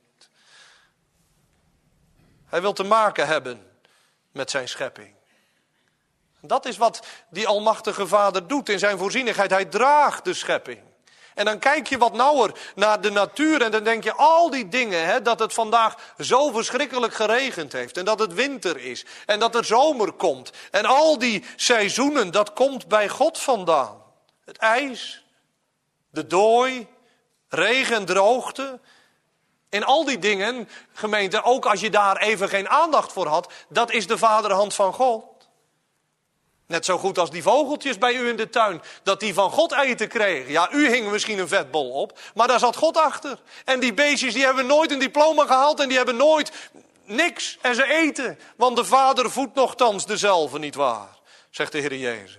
Hij wil te maken hebben met zijn schepping. Dat is wat die almachtige Vader doet in zijn voorzienigheid. Hij draagt de schepping. En dan kijk je wat nauwer naar de natuur en dan denk je al die dingen, hè, dat het vandaag zo verschrikkelijk geregend heeft en dat het winter is en dat er zomer komt. En al die seizoenen, dat komt bij God vandaan. Het ijs, de dooi, regen en droogte. In al die dingen, gemeente, ook als je daar even geen aandacht voor had, dat is de vaderhand van God. Net zo goed als die vogeltjes bij u in de tuin, dat die van God eten kregen. Ja, u hing misschien een vetbol op, maar daar zat God achter. En die beestjes die hebben nooit een diploma gehaald en die hebben nooit niks. En ze eten, want de Vader voedt nochtans dezelfde, niet waar, zegt de Heer Jezus.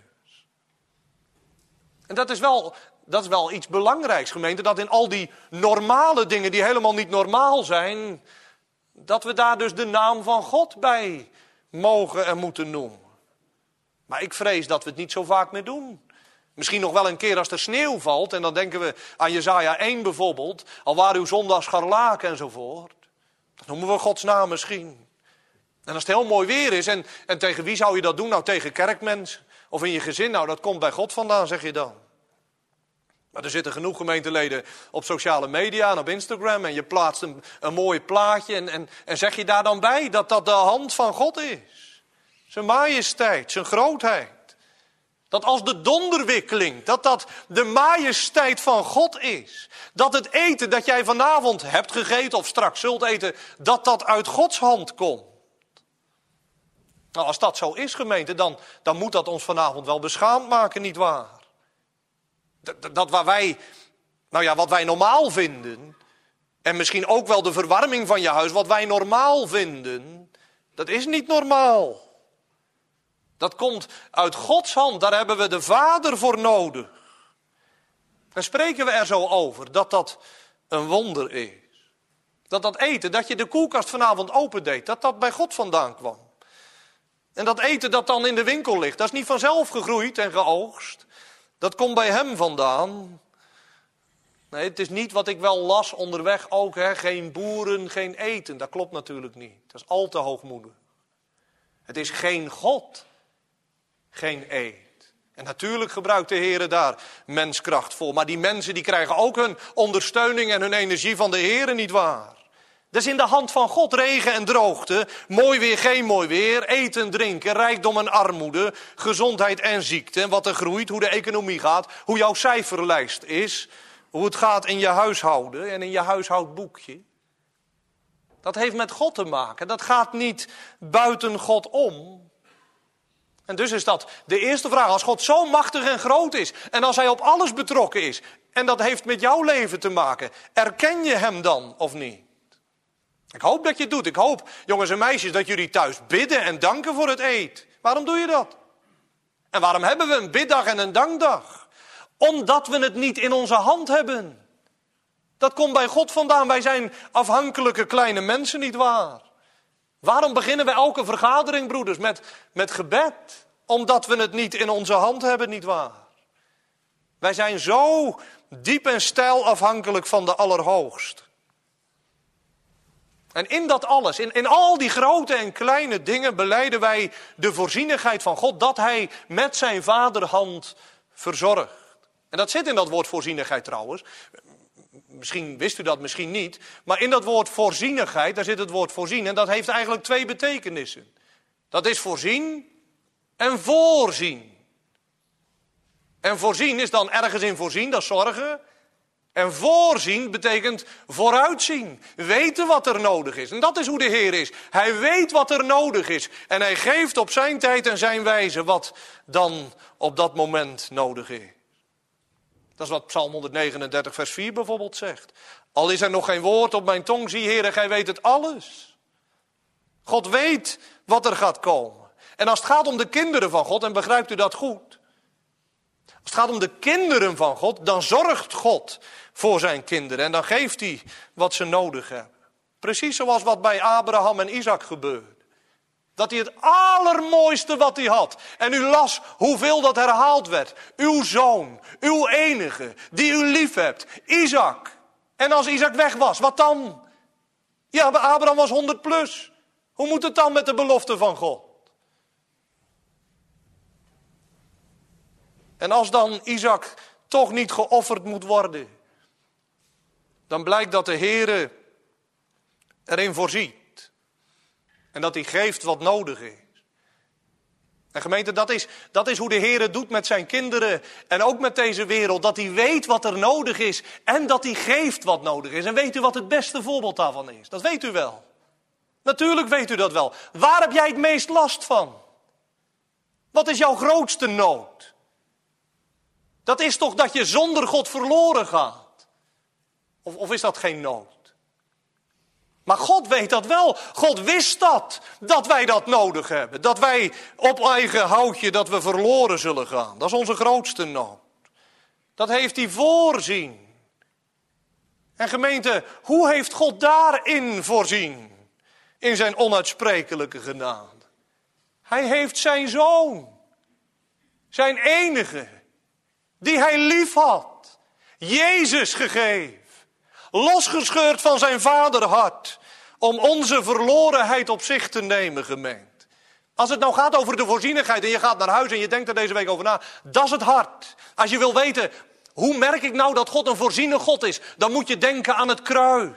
En dat is wel, dat is wel iets belangrijks, gemeente, dat in al die normale dingen die helemaal niet normaal zijn, dat we daar dus de naam van God bij mogen en moeten noemen. Maar ik vrees dat we het niet zo vaak meer doen. Misschien nog wel een keer als er sneeuw valt. En dan denken we aan Jesaja één bijvoorbeeld. Al waar uw zondag scharlaken enzovoort. Dat noemen we Gods naam misschien. En als het heel mooi weer is. En, en tegen wie zou je dat doen? Nou, tegen kerkmensen. Of in je gezin. Nou, dat komt bij God vandaan, zeg je dan. Maar er zitten genoeg gemeenteleden op sociale media en op Instagram. En je plaatst een, een mooi plaatje. En, en, en zeg je daar dan bij dat dat de hand van God is. Zijn majesteit, zijn grootheid. Dat als de donder weer klinkt, dat dat de majesteit van God is. Dat het eten dat jij vanavond hebt gegeten of straks zult eten, dat dat uit Gods hand komt. Nou, als dat zo is, gemeente, dan, dan moet dat ons vanavond wel beschaamd maken, nietwaar? Dat, dat waar wij, nou ja, wat wij normaal vinden, en misschien ook wel de verwarming van je huis, wat wij normaal vinden, dat is niet normaal. Dat komt uit Gods hand, daar hebben we de Vader voor nodig. Dan spreken we er zo over, dat dat een wonder is. Dat dat eten, dat je de koelkast vanavond opendeed, dat dat bij God vandaan kwam. En dat eten dat dan in de winkel ligt, dat is niet vanzelf gegroeid en geoogst. Dat komt bij hem vandaan. Nee, het is niet wat ik wel las onderweg ook, hè, geen boeren, geen eten. Dat klopt natuurlijk niet, dat is al te hoogmoedig. Het is geen God. Geen eed. En natuurlijk gebruikt de Heer daar menskracht voor. Maar die mensen die krijgen ook hun ondersteuning en hun energie van de Heer, niet waar. Dus in de hand van God regen en droogte, mooi weer, geen mooi weer, eten, drinken, rijkdom en armoede, gezondheid en ziekte. En wat er groeit, hoe de economie gaat, hoe jouw cijferlijst is, hoe het gaat in je huishouden en in je huishoudboekje. Dat heeft met God te maken. Dat gaat niet buiten God om. En dus is dat de eerste vraag. Als God zo machtig en groot is en als hij op alles betrokken is en dat heeft met jouw leven te maken, erken je hem dan of niet? Ik hoop dat je het doet. Ik hoop, jongens en meisjes, dat jullie thuis bidden en danken voor het eten. Waarom doe je dat? En waarom hebben we een biddag en een dankdag? Omdat we het niet in onze hand hebben. Dat komt bij God vandaan. Wij zijn afhankelijke kleine mensen, nietwaar? Waarom beginnen we elke vergadering, broeders, met, met gebed? Omdat we het niet in onze hand hebben, nietwaar? Wij zijn zo diep en steil afhankelijk van de Allerhoogste. En in dat alles, in, in al die grote en kleine dingen, belijden wij de voorzienigheid van God, dat hij met zijn vaderhand verzorgt. En dat zit in dat woord voorzienigheid trouwens. Misschien wist u dat, misschien niet. Maar in dat woord voorzienigheid, daar zit het woord voorzien. En dat heeft eigenlijk twee betekenissen. Dat is voorzien en voorzien. En voorzien is dan ergens in voorzien, dat is zorgen. En voorzien betekent vooruitzien. Weten wat er nodig is. En dat is hoe de Heer is. Hij weet wat er nodig is. En hij geeft op zijn tijd en zijn wijze wat dan op dat moment nodig is. Dat is wat Psalm honderdnegenendertig vers vier bijvoorbeeld zegt. Al is er nog geen woord op mijn tong, zie Heere, gij weet het alles. God weet wat er gaat komen. En als het gaat om de kinderen van God, en begrijpt u dat goed? Als het gaat om de kinderen van God, dan zorgt God voor zijn kinderen. En dan geeft hij wat ze nodig hebben. Precies zoals wat bij Abraham en Isaac gebeurde. Dat hij het allermooiste wat hij had. En u las hoeveel dat herhaald werd. Uw zoon, uw enige, die u lief hebt, Isaac. En als Isaac weg was, wat dan? Ja, Abraham was honderd plus. Hoe moet het dan met de belofte van God? En als dan Isaac toch niet geofferd moet worden, dan blijkt dat de Heere erin voorziet. En dat hij geeft wat nodig is. En gemeente, dat is, dat is hoe de Heere doet met zijn kinderen en ook met deze wereld. Dat hij weet wat er nodig is en dat hij geeft wat nodig is. En weet u wat het beste voorbeeld daarvan is? Dat weet u wel. Natuurlijk weet u dat wel. Waar heb jij het meest last van? Wat is jouw grootste nood? Dat is toch dat je zonder God verloren gaat? Of, of is dat geen nood? Maar God weet dat wel. God wist dat, dat wij dat nodig hebben. Dat wij op eigen houtje, dat we verloren zullen gaan. Dat is onze grootste nood. Dat heeft hij voorzien. En gemeente, hoe heeft God daarin voorzien? In zijn onuitsprekelijke genade. Hij heeft zijn zoon. Zijn enige. Die hij lief had. Jezus gegeven. Losgescheurd van zijn vaderhart. Om onze verlorenheid op zich te nemen, gemeente. Als het nou gaat over de voorzienigheid en je gaat naar huis en je denkt er deze week over na. Dat is het hart. Als je wil weten, hoe merk ik nou dat God een voorziene God is? Dan moet je denken aan het kruis.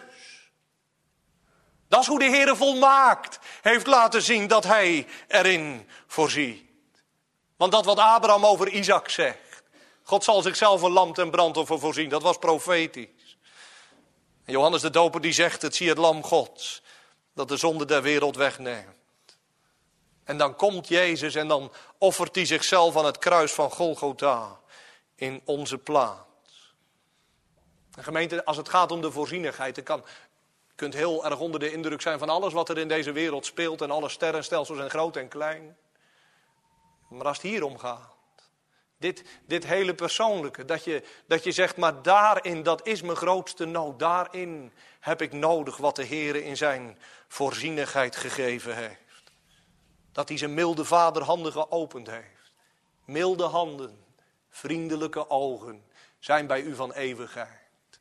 Dat is hoe de Heere volmaakt heeft laten zien dat hij erin voorziet. Want dat wat Abraham over Isaac zegt. God zal zichzelf een lam ten brandoffer voorzien. Dat was profetisch. En Johannes de Doper die zegt, het zie het lam Gods. Dat de zonde der wereld wegneemt. En dan komt Jezus en dan offert hij zichzelf aan het kruis van Golgotha. In onze plaats. En gemeente, als het gaat om de voorzienigheid. Dan kan, je kunt heel erg onder de indruk zijn van alles wat er in deze wereld speelt. En alle sterrenstelsels en groot en klein. Maar als het hier om gaat. Dit, dit hele persoonlijke, dat je, dat je zegt, maar daarin, dat is mijn grootste nood. Daarin heb ik nodig wat de Heere in zijn voorzienigheid gegeven heeft. Dat hij zijn milde vaderhanden geopend heeft. Milde handen, vriendelijke ogen zijn bij u van eeuwigheid.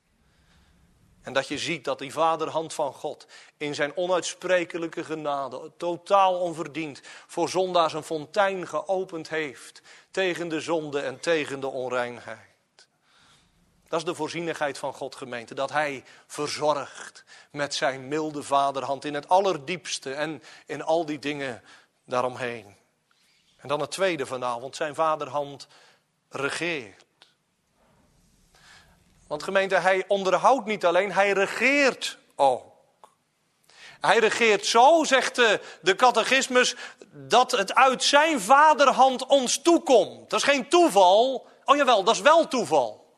En dat je ziet dat die vaderhand van God in zijn onuitsprekelijke genade, totaal onverdiend, voor zondaars een fontein geopend heeft tegen de zonde en tegen de onreinheid. Dat is de voorzienigheid van God, gemeente, dat hij verzorgt met zijn milde vaderhand in het allerdiepste en in al die dingen daaromheen. En dan het tweede vanavond, zijn vaderhand regeert. Want gemeente, hij onderhoudt niet alleen, hij regeert ook. Hij regeert zo, zegt de, de catechismus, dat het uit zijn vaderhand ons toekomt. Dat is geen toeval. Oh jawel, dat is wel toeval.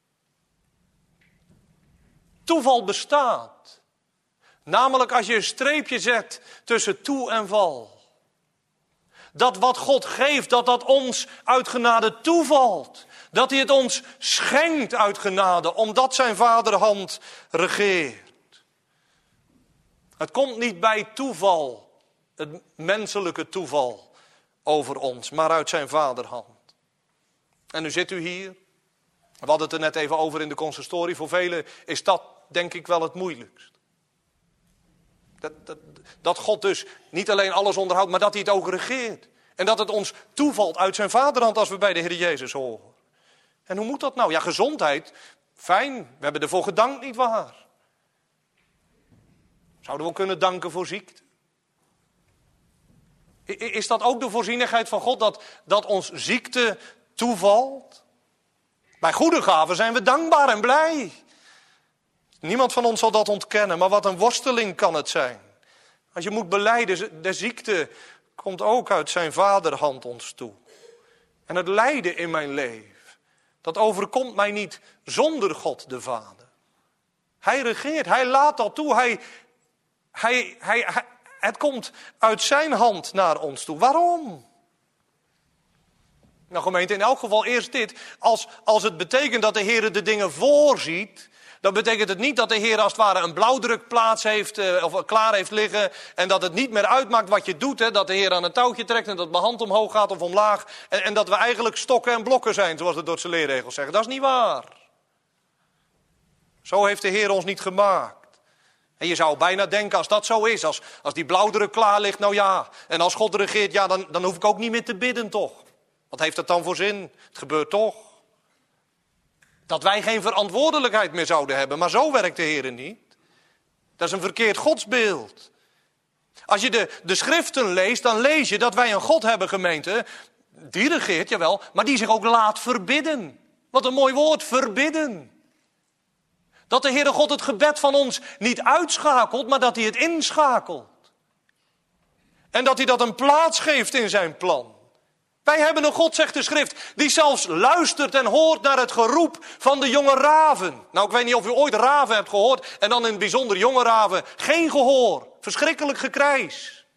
Toeval bestaat. Namelijk als je een streepje zet tussen toe en val. Dat wat God geeft, dat dat ons uit genade toevalt. Dat hij het ons schenkt uit genade, omdat zijn vaderhand regeert. Het komt niet bij toeval, het menselijke toeval over ons, maar uit zijn vaderhand. En nu zit u hier. We hadden het er net even over in de consistorie. Voor velen is dat denk ik wel het moeilijkst. Dat, dat, dat God dus niet alleen alles onderhoudt, maar dat hij het ook regeert. En dat het ons toevalt uit zijn vaderhand als we bij de Heer Jezus horen. En hoe moet dat nou? Ja, gezondheid, fijn, we hebben ervoor gedankt, nietwaar? Zouden we ook kunnen danken voor ziekte? Is dat ook de voorzienigheid van God, dat, dat ons ziekte toevalt? Bij goede gaven zijn we dankbaar en blij. Niemand van ons zal dat ontkennen, maar wat een worsteling kan het zijn. Als je moet belijden, de ziekte komt ook uit zijn vaderhand ons toe. En het lijden in mijn leven, dat overkomt mij niet zonder God de Vader. Hij regeert, hij laat dat toe, hij, hij, hij, hij, het komt uit zijn hand naar ons toe. Waarom? Nou gemeente, in elk geval eerst dit. Als, als het betekent dat de Heer de dingen voorziet, dan betekent het niet dat de Heer als het ware een blauwdrukplaats heeft, eh, of klaar heeft liggen. En dat het niet meer uitmaakt wat je doet. Hè, dat de Heer aan een touwtje trekt en dat mijn hand omhoog gaat of omlaag. En, en dat we eigenlijk stokken en blokken zijn, zoals de Dordtse leerregels zeggen. Dat is niet waar. Zo heeft de Heer ons niet gemaakt. En je zou bijna denken, als dat zo is, als, als die blauwdruk klaar ligt, nou ja. En als God regeert, ja, dan, dan hoef ik ook niet meer te bidden, toch? Wat heeft dat dan voor zin? Het gebeurt toch. Dat wij geen verantwoordelijkheid meer zouden hebben. Maar zo werkt de Heer niet. Dat is een verkeerd godsbeeld. Als je de, de schriften leest, dan lees je dat wij een God hebben, gemeente. Die regeert, jawel, maar die zich ook laat verbidden. Wat een mooi woord, verbidden. Dat de Heere God het gebed van ons niet uitschakelt, maar dat hij het inschakelt. En dat hij dat een plaats geeft in zijn plan. Wij hebben een God, zegt de schrift, die zelfs luistert en hoort naar het geroep van de jonge raven. Nou, ik weet niet of u ooit raven hebt gehoord, en dan in het bijzonder jonge raven. Geen gehoor, verschrikkelijk gekrijs.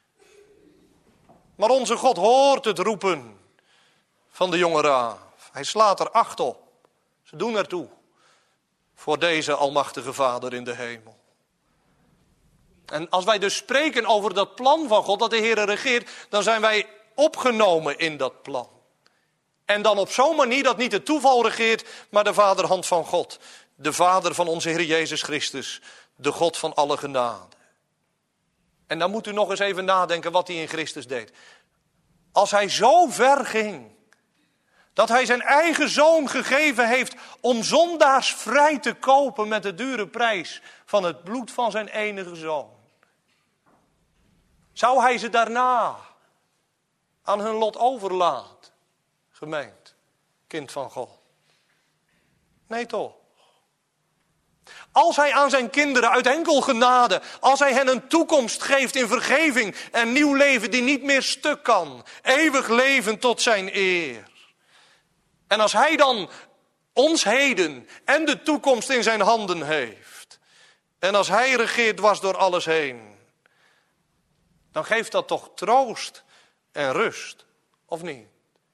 Maar onze God hoort het roepen van de jonge raaf. Hij slaat er acht op. Ze doen ertoe voor deze almachtige Vader in de hemel. En als wij dus spreken over dat plan van God, dat de Heer regeert, dan zijn wij opgenomen in dat plan. En dan op zo'n manier dat niet het toeval regeert, maar de vaderhand van God. De Vader van onze Heer Jezus Christus, de God van alle genade. En dan moet u nog eens even nadenken wat hij in Christus deed. Als hij zo ver ging, dat hij zijn eigen zoon gegeven heeft om zondaars vrij te kopen met de dure prijs van het bloed van zijn enige zoon. Zou hij ze daarna aan hun lot overlaten, gemeend, kind van God? Nee toch? Als hij aan zijn kinderen uit enkel genade, als hij hen een toekomst geeft in vergeving en nieuw leven die niet meer stuk kan, eeuwig leven tot zijn eer. En als hij dan ons heden en de toekomst in zijn handen heeft, en als hij regeert dwars door alles heen, dan geeft dat toch troost en rust, of niet?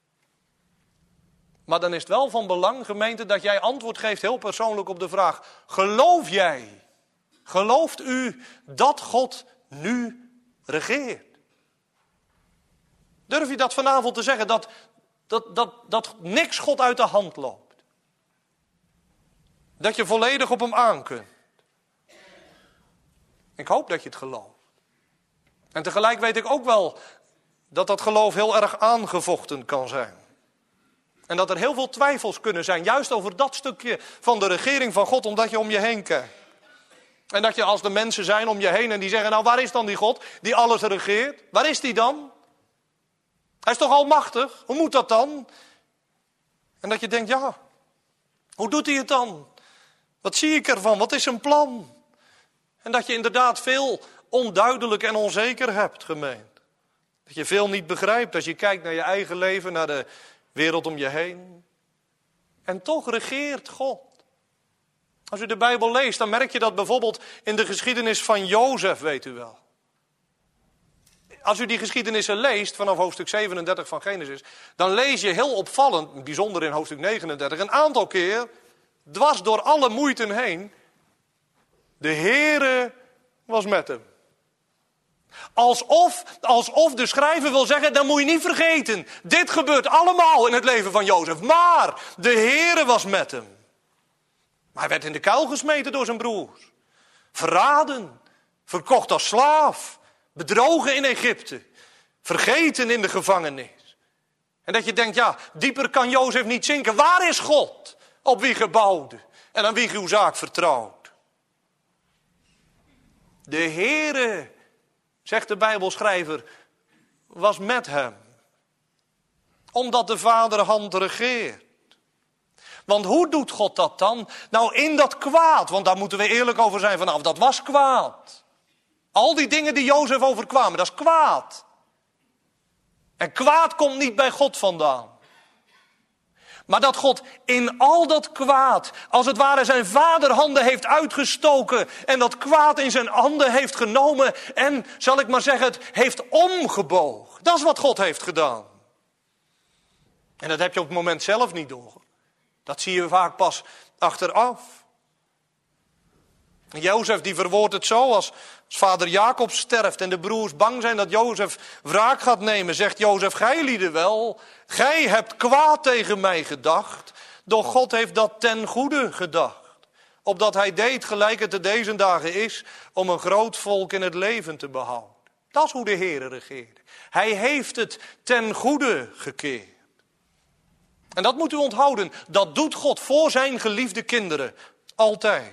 Maar dan is het wel van belang, gemeente, dat jij antwoord geeft heel persoonlijk op de vraag: geloof jij, gelooft u dat God nu regeert? Durf je dat vanavond te zeggen, dat, dat, dat, dat niks God uit de hand loopt? Dat je volledig op hem aan kunt? Ik hoop dat je het gelooft. En tegelijk weet ik ook wel dat dat geloof heel erg aangevochten kan zijn. En dat er heel veel twijfels kunnen zijn, juist over dat stukje van de regering van God, omdat je om je heen kijkt. En dat je als de mensen zijn om je heen en die zeggen, nou waar is dan die God die alles regeert? Waar is die dan? Hij is toch almachtig? Hoe moet dat dan? En dat je denkt, ja, hoe doet hij het dan? Wat zie ik ervan? Wat is zijn plan? En dat je inderdaad veel onduidelijk en onzeker hebt, gemeend. Dat je veel niet begrijpt als je kijkt naar je eigen leven, naar de wereld om je heen. En toch regeert God. Als u de Bijbel leest, dan merk je dat bijvoorbeeld in de geschiedenis van Jozef, weet u wel. als u die geschiedenissen leest vanaf hoofdstuk zevenendertig van Genesis, dan lees je heel opvallend, bijzonder in hoofdstuk negenendertig, een aantal keer, dwars door alle moeiten heen, de Heere was met hem. Alsof, alsof de schrijver wil zeggen, dan moet je niet vergeten, dit gebeurt allemaal in het leven van Jozef, maar de Heere was met hem. Maar hij werd in de kuil gesmeten door zijn broers, verraden, verkocht als slaaf, bedrogen in Egypte, vergeten in de gevangenis. En dat je denkt, ja, dieper kan Jozef niet zinken. Waar is God, op wie gebouwde en aan wie uw zaak vertrouwt? De Heere, zegt de Bijbelschrijver, was met hem. Omdat de Vaderhand regeert. Want hoe doet God dat dan? Nou, in dat kwaad, want daar moeten we eerlijk over zijn vanaf. Dat was kwaad. Al die dingen die Jozef overkwamen, dat is kwaad. En kwaad komt niet bij God vandaan. Maar dat God in al dat kwaad, als het ware zijn vaderhanden heeft uitgestoken en dat kwaad in zijn handen heeft genomen en, zal ik maar zeggen, het heeft omgebogen. Dat is wat God heeft gedaan. En dat heb je op het moment zelf niet door. Dat zie je vaak pas achteraf. Jozef die verwoordt het zo, als, als vader Jacob sterft en de broers bang zijn dat Jozef wraak gaat nemen, zegt Jozef, gij lieden wel, gij hebt kwaad tegen mij gedacht, doch God heeft dat ten goede gedacht. Opdat hij deed gelijk het te deze dagen is, om een groot volk in het leven te behouden. Dat is hoe de Heere regeerde. Hij heeft het ten goede gekeerd. En dat moet u onthouden, dat doet God voor zijn geliefde kinderen, altijd.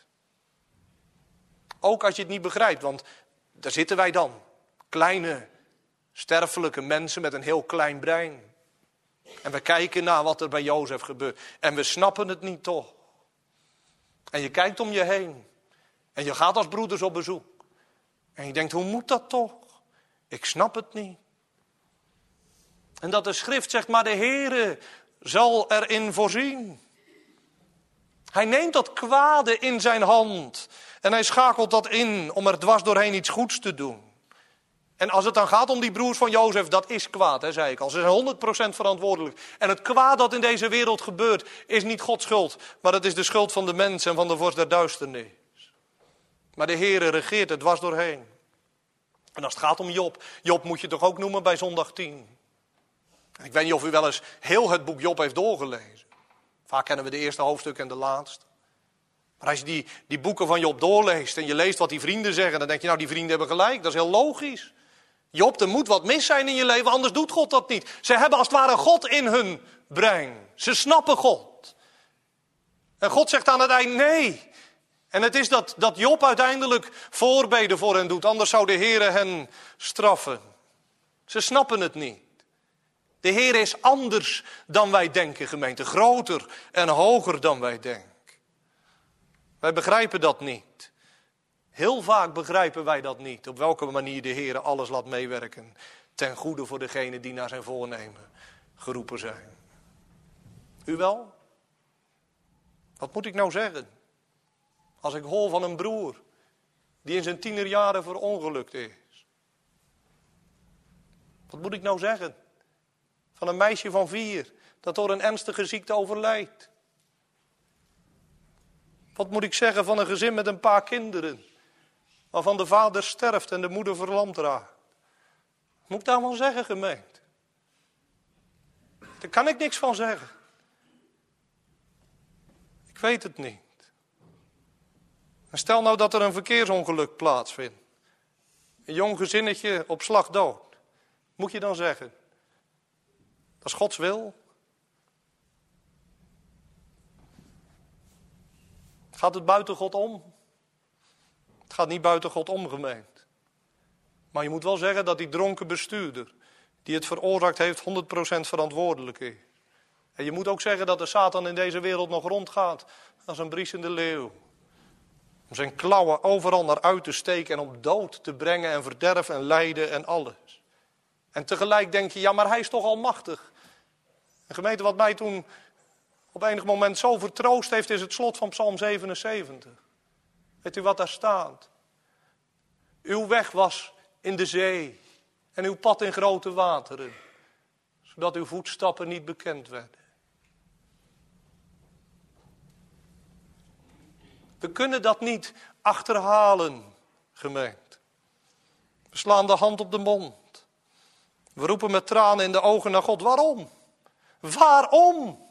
Ook als je het niet begrijpt, want daar zitten wij dan. Kleine, sterfelijke mensen met een heel klein brein. En we kijken naar wat er bij Jozef gebeurt. En we snappen het niet toch. En je kijkt om je heen. En je gaat als broeders op bezoek. En je denkt, hoe moet dat toch? Ik snap het niet. En dat de schrift zegt, maar de Heere zal erin voorzien. Hij neemt dat kwade in zijn hand. En hij schakelt dat in om er dwars doorheen iets goeds te doen. En als het dan gaat om die broers van Jozef, dat is kwaad, hè, zei ik al. Ze zijn honderd procent verantwoordelijk. En het kwaad dat in deze wereld gebeurt, is niet Gods schuld. Maar het is de schuld van de mens en van de vorst der duisternis. Maar de Heere regeert er dwars doorheen. En als het gaat om Job, Job moet je toch ook noemen bij zondag tien. Ik weet niet of u wel eens heel het boek Job heeft doorgelezen. Vaak kennen we de eerste hoofdstuk en de laatste. Maar als je die, die boeken van Job doorleest en je leest wat die vrienden zeggen, dan denk je, nou, die vrienden hebben gelijk, dat is heel logisch. Job, er moet wat mis zijn in je leven, anders doet God dat niet. Ze hebben als het ware God in hun brein. Ze snappen God. En God zegt aan het eind nee. En het is dat, dat Job uiteindelijk voorbeden voor hen doet, anders zou de Heere hen straffen. Ze snappen het niet. De Heer is anders dan wij denken, gemeente. Groter en hoger dan wij denken. Wij begrijpen dat niet. Heel vaak begrijpen wij dat niet. Op welke manier de Heer alles laat meewerken. Ten goede voor degenen die naar zijn voornemen geroepen zijn. U wel? Wat moet ik nou zeggen? Als ik hoor van een broer die in zijn tienerjaren verongelukt is. Wat moet ik nou zeggen? Van een meisje van vier dat door een ernstige ziekte overlijdt. Wat moet ik zeggen van een gezin met een paar kinderen, waarvan de vader sterft en de moeder verlamd raakt? Wat moet ik daarvan zeggen, gemeente? Daar kan ik niks van zeggen. Ik weet het niet. En stel nou dat er een verkeersongeluk plaatsvindt. Een jong gezinnetje op slag dood. Moet je dan zeggen, dat is Gods wil? Gaat het buiten God om? Het gaat niet buiten God om, gemeente. Maar je moet wel zeggen dat die dronken bestuurder, die het veroorzaakt heeft, honderd procent verantwoordelijk is. En je moet ook zeggen dat de Satan in deze wereld nog rondgaat als een briesende leeuw. Om zijn klauwen overal naar uit te steken en om dood te brengen en verderf en lijden en alles. En tegelijk denk je, ja, maar hij is toch almachtig. En gemeente, wat mij toen op enig moment zo vertroost heeft, is het slot van Psalm zevenenzeventig. Weet u wat daar staat? Uw weg was in de zee En uw pad in grote wateren, zodat uw voetstappen niet bekend werden. We kunnen dat niet achterhalen, gemeente. We slaan de hand op de mond. We roepen met tranen in de ogen naar God. Waarom? Waarom?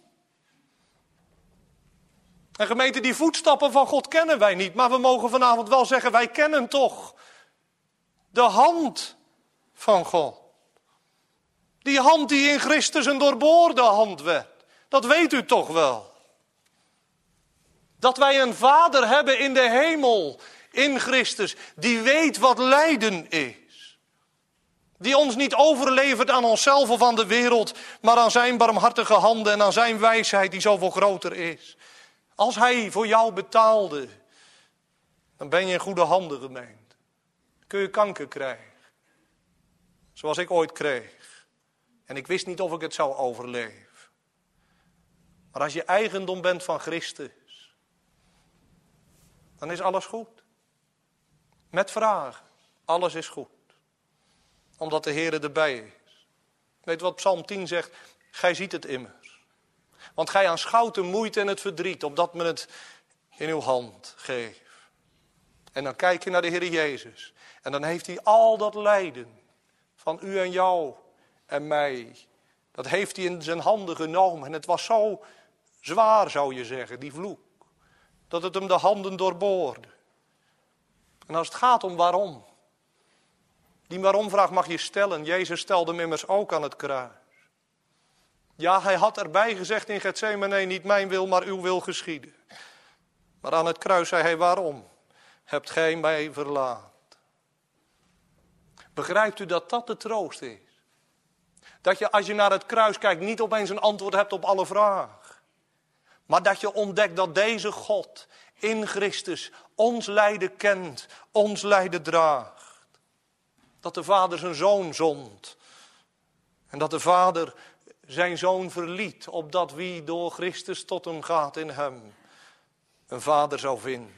En gemeente, die voetstappen van God kennen wij niet. Maar we mogen vanavond wel zeggen, wij kennen toch de hand van God. Die hand die in Christus een doorboorde hand werd. Dat weet u toch wel. Dat wij een Vader hebben in de hemel, in Christus, die weet wat lijden is. Die ons niet overlevert aan onszelf of aan de wereld, maar aan zijn barmhartige handen en aan zijn wijsheid die zoveel groter is. Als hij voor jou betaalde, dan ben je in goede handen, gemeente. Dan kun je kanker krijgen, zoals ik ooit kreeg. En ik wist niet of ik het zou overleven. Maar als je eigendom bent van Christus, dan is alles goed. Met vragen, alles is goed. Omdat de Heer erbij is. Weet je wat Psalm tien zegt? Gij ziet het immers. Want gij aanschouwt de moeite en het verdriet, opdat men het in uw hand geeft. En dan kijk je naar de Heer Jezus. En dan heeft hij al dat lijden van u en jou en mij. Dat heeft hij in zijn handen genomen. En het was zo zwaar, zou je zeggen, die vloek. Dat het hem de handen doorboorde. En als het gaat om waarom. Die waarom-vraag mag je stellen. Jezus stelde hem immers ook aan het kruis. Ja, hij had erbij gezegd in Getsemane, niet mijn wil, maar uw wil geschieden. Maar aan het kruis zei hij, waarom hebt gij mij verlaten? Begrijpt u dat dat de troost is? Dat je als je naar het kruis kijkt niet opeens een antwoord hebt op alle vragen. Maar dat je ontdekt dat deze God in Christus ons lijden kent, ons lijden draagt. Dat de Vader zijn Zoon zond. En dat de Vader zijn Zoon verliet, opdat wie door Christus tot hem gaat in hem een Vader zou vinden.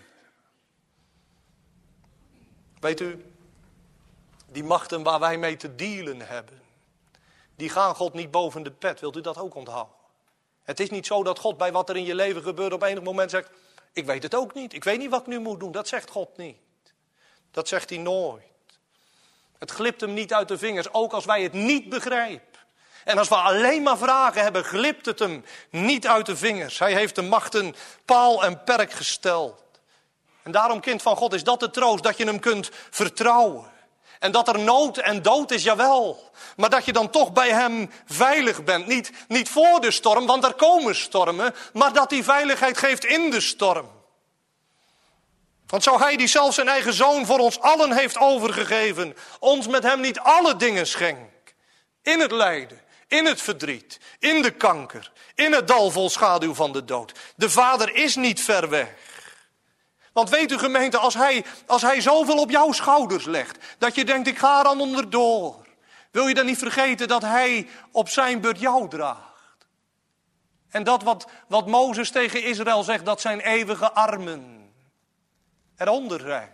Weet u, die machten waar wij mee te dealen hebben, die gaan God niet boven de pet. Wilt u dat ook onthouden? Het is niet zo dat God bij wat er in je leven gebeurt op enig moment zegt, ik weet het ook niet, ik weet niet wat ik nu moet doen. Dat zegt God niet. Dat zegt hij nooit. Het glipt hem niet uit de vingers, ook als wij het niet begrijpen. En als we alleen maar vragen hebben, glipt het hem niet uit de vingers. Hij heeft de machten paal en perk gesteld. En daarom, kind van God, is dat de troost, dat je hem kunt vertrouwen. En dat er nood en dood is, jawel. Maar dat je dan toch bij hem veilig bent. Niet, niet voor de storm, want er komen stormen. Maar dat die veiligheid geeft in de storm. Want zo hij die zelfs zijn eigen zoon voor ons allen heeft overgegeven. Ons met hem niet alle dingen schenkt. In het lijden, in het verdriet, in de kanker. In het dal vol schaduw van de dood. De Vader is niet ver weg. Want weet u gemeente, als hij, als hij zoveel op jouw schouders legt, dat je denkt, ik ga er aan onderdoor. Wil je dan niet vergeten dat hij op zijn beurt jou draagt? En dat wat, wat Mozes tegen Israël zegt, dat zijn eeuwige armen eronder zijn.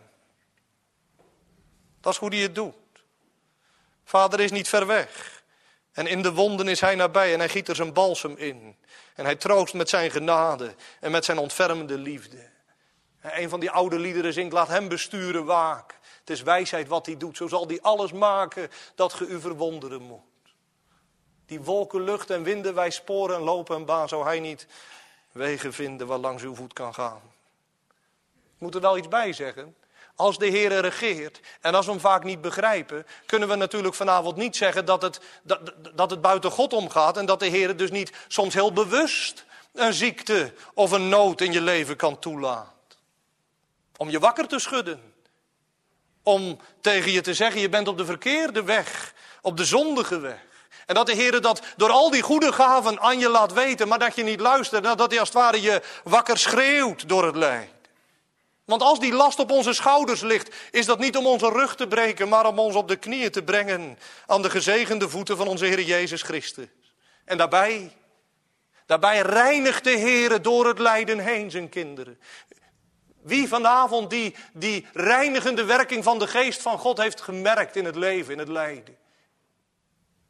Dat is hoe hij het doet. Vader is niet ver weg. En in de wonden is hij nabij en hij giet er zijn balsem in. En hij troost met zijn genade en met zijn ontfermende liefde. Een van die oude liederen zingt, laat hem besturen waak. Het is wijsheid wat hij doet, zo zal hij alles maken dat ge u verwonderen moet. Die wolken, lucht en winden, wij sporen en lopen en baan, zou hij niet wegen vinden waar langs uw voet kan gaan. Ik moet er wel iets bij zeggen. Als de Heer regeert en als we hem vaak niet begrijpen, kunnen we natuurlijk vanavond niet zeggen dat het, dat, dat het buiten God omgaat en dat de Heer dus niet soms heel bewust een ziekte of een nood in je leven kan toelaten. Om je wakker te schudden. Om tegen je te zeggen, je bent op de verkeerde weg. Op de zondige weg. En dat de Heer dat door al die goede gaven aan je laat weten. Maar dat je niet luistert. Dat hij als het ware je wakker schreeuwt door het lijden. Want als die last op onze schouders ligt. Is dat niet om onze rug te breken. Maar om ons op de knieën te brengen. Aan de gezegende voeten van onze Heer Jezus Christus. En daarbij. Daarbij reinigt de Heer door het lijden heen zijn kinderen. Wie vanavond die, die reinigende werking van de geest van God heeft gemerkt in het leven, in het lijden.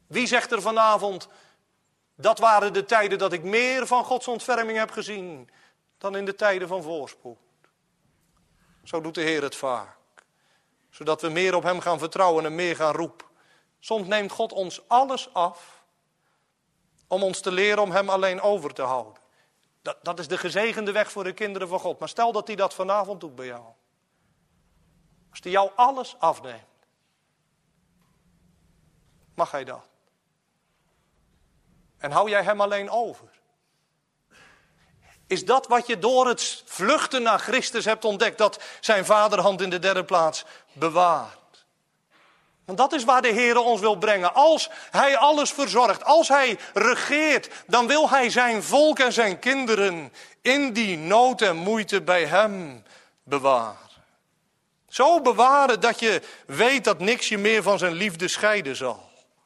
Wie zegt er vanavond, dat waren de tijden dat ik meer van Gods ontferming heb gezien dan in de tijden van voorspoed. Zo doet de Heer het vaak. Zodat we meer op hem gaan vertrouwen en meer gaan roepen. Soms neemt God ons alles af om ons te leren om hem alleen over te houden. Dat, dat is de gezegende weg voor de kinderen van God. Maar stel dat hij dat vanavond doet bij jou. Als hij jou alles afneemt. Mag hij dat? En hou jij hem alleen over? Is dat wat je door het vluchten naar Christus hebt ontdekt, dat zijn vaderhand in de derde plaats bewaart? Want dat is waar de Heer ons wil brengen. Als hij alles verzorgt, als hij regeert, dan wil hij zijn volk en zijn kinderen in die nood en moeite bij hem bewaren. Zo bewaren dat je weet dat niks je meer van zijn liefde scheiden zal.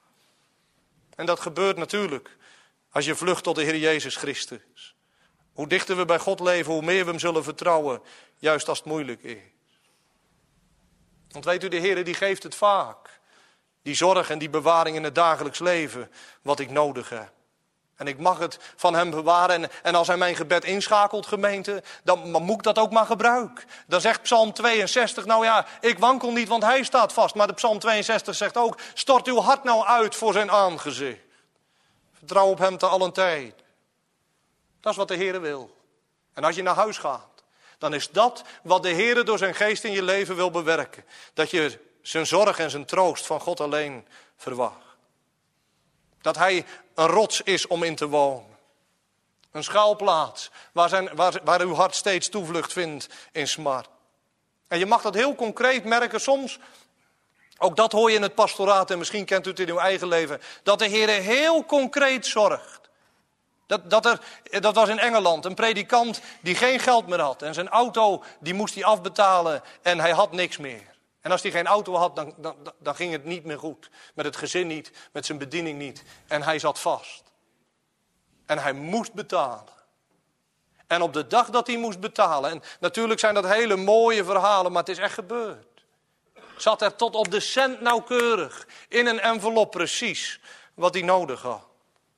En dat gebeurt natuurlijk als je vlucht tot de Heer Jezus Christus. Hoe dichter we bij God leven, hoe meer we hem zullen vertrouwen, juist als het moeilijk is. Want weet u, de Heer die geeft het vaak. Die zorg en die bewaring in het dagelijks leven, wat ik nodig heb. En ik mag het van hem bewaren. En, en als hij mijn gebed inschakelt, gemeente, dan, dan moet ik dat ook maar gebruiken. Dan zegt Psalm tweeënzestig, nou ja, ik wankel niet, want hij staat vast. Maar de Psalm tweeënzestig zegt ook, stort uw hart nou uit voor zijn aangezicht. Vertrouw op hem te allen tijd. Dat is wat de Heer wil. En als je naar huis gaat, dan is dat wat de Heer door zijn geest in je leven wil bewerken. Dat je zijn zorg en zijn troost van God alleen verwacht. Dat hij een rots is om in te wonen. Een schuilplaats waar, zijn, waar, waar uw hart steeds toevlucht vindt in smart. En je mag dat heel concreet merken soms. Ook dat hoor je in het pastoraat en misschien kent u het in uw eigen leven. Dat de Heer heel concreet zorgt. Dat, dat, er, dat was in Engeland, een predikant die geen geld meer had. En zijn auto die moest hij afbetalen en hij had niks meer. En als hij geen auto had, dan, dan, dan ging het niet meer goed. Met het gezin niet, met zijn bediening niet. En hij zat vast. En hij moest betalen. En op de dag dat hij moest betalen, en natuurlijk zijn dat hele mooie verhalen, maar het is echt gebeurd. Zat er tot op de cent nauwkeurig, in een envelop precies, wat hij nodig had.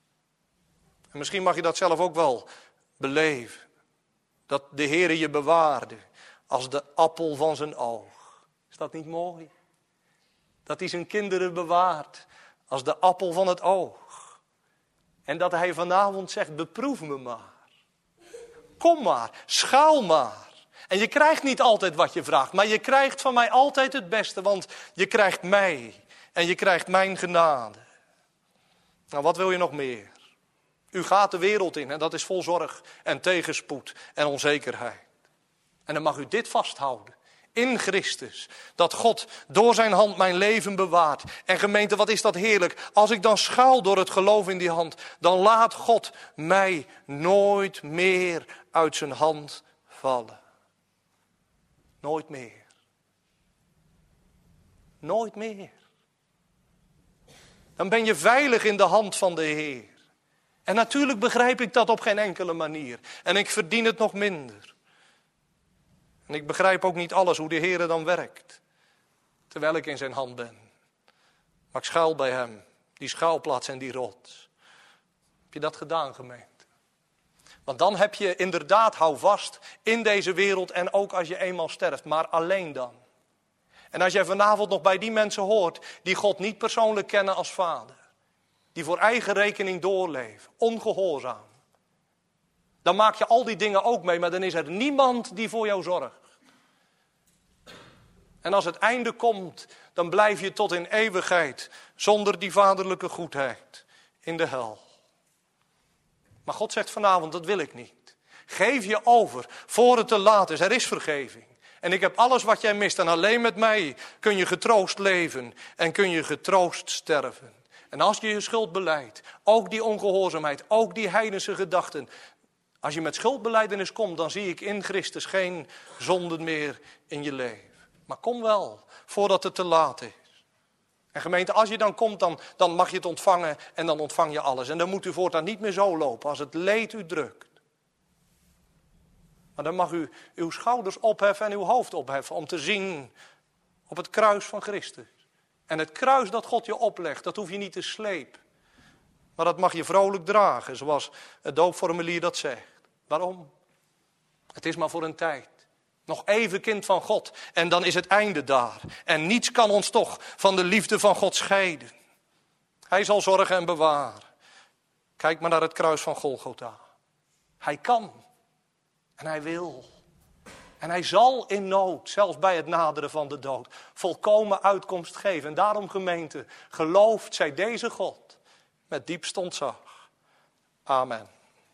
En misschien mag je dat zelf ook wel beleven. Dat de Heer je bewaarde als de appel van zijn oog. Is dat niet mooi? Dat hij zijn kinderen bewaart als de appel van het oog. En dat hij vanavond zegt, beproef me maar. Kom maar, schaal maar. En je krijgt niet altijd wat je vraagt, maar je krijgt van mij altijd het beste. Want je krijgt mij en je krijgt mijn genade. Nou, wat wil je nog meer? U gaat de wereld in en dat is vol zorg en tegenspoed en onzekerheid. En dan mag u dit vasthouden. In Christus. Dat God door zijn hand mijn leven bewaart. En gemeente, wat is dat heerlijk. Als ik dan schuil door het geloof in die hand. Dan laat God mij nooit meer uit zijn hand vallen. Nooit meer. Nooit meer. Dan ben je veilig in de hand van de Heer. En natuurlijk begrijp ik dat op geen enkele manier. En ik verdien het nog minder. En ik begrijp ook niet alles hoe de Heer dan werkt. Terwijl ik in zijn hand ben. Maar ik schuil bij hem. Die schuilplaats en die rots. Heb je dat gedaan, gemeente? Want dan heb je inderdaad, hou vast, in deze wereld en ook als je eenmaal sterft. Maar alleen dan. En als jij vanavond nog bij die mensen hoort die God niet persoonlijk kennen als vader. Die voor eigen rekening doorleven. Ongehoorzaam. Dan maak je al die dingen ook mee, maar dan is er niemand die voor jou zorgt. En als het einde komt, dan blijf je tot in eeuwigheid zonder die vaderlijke goedheid in de hel. Maar God zegt vanavond, dat wil ik niet. Geef je over, voor het te laat is. Er is vergeving. En ik heb alles wat jij mist. En alleen met mij kun je getroost leven en kun je getroost sterven. En als je je schuld belijdt, ook die ongehoorzaamheid, ook die heidense gedachten. Als je met schuldbelijdenis komt, dan zie ik in Christus geen zonden meer in je leven. Maar kom wel, voordat het te laat is. En gemeente, als je dan komt, dan, dan mag je het ontvangen en dan ontvang je alles. En dan moet u voortaan niet meer zo lopen als het leed u drukt. Maar dan mag u uw schouders opheffen en uw hoofd opheffen om te zien op het kruis van Christus. En het kruis dat God je oplegt, dat hoef je niet te slepen. Maar dat mag je vrolijk dragen, zoals het doopformulier dat zegt. Waarom? Het is maar voor een tijd. Nog even kind van God en dan is het einde daar. En niets kan ons toch van de liefde van God scheiden. Hij zal zorgen en bewaren. Kijk maar naar het kruis van Golgotha. Hij kan en hij wil. En hij zal in nood, zelfs bij het naderen van de dood, volkomen uitkomst geven. En daarom, gemeente, gelooft zij deze God met diepst ontzag. Amen.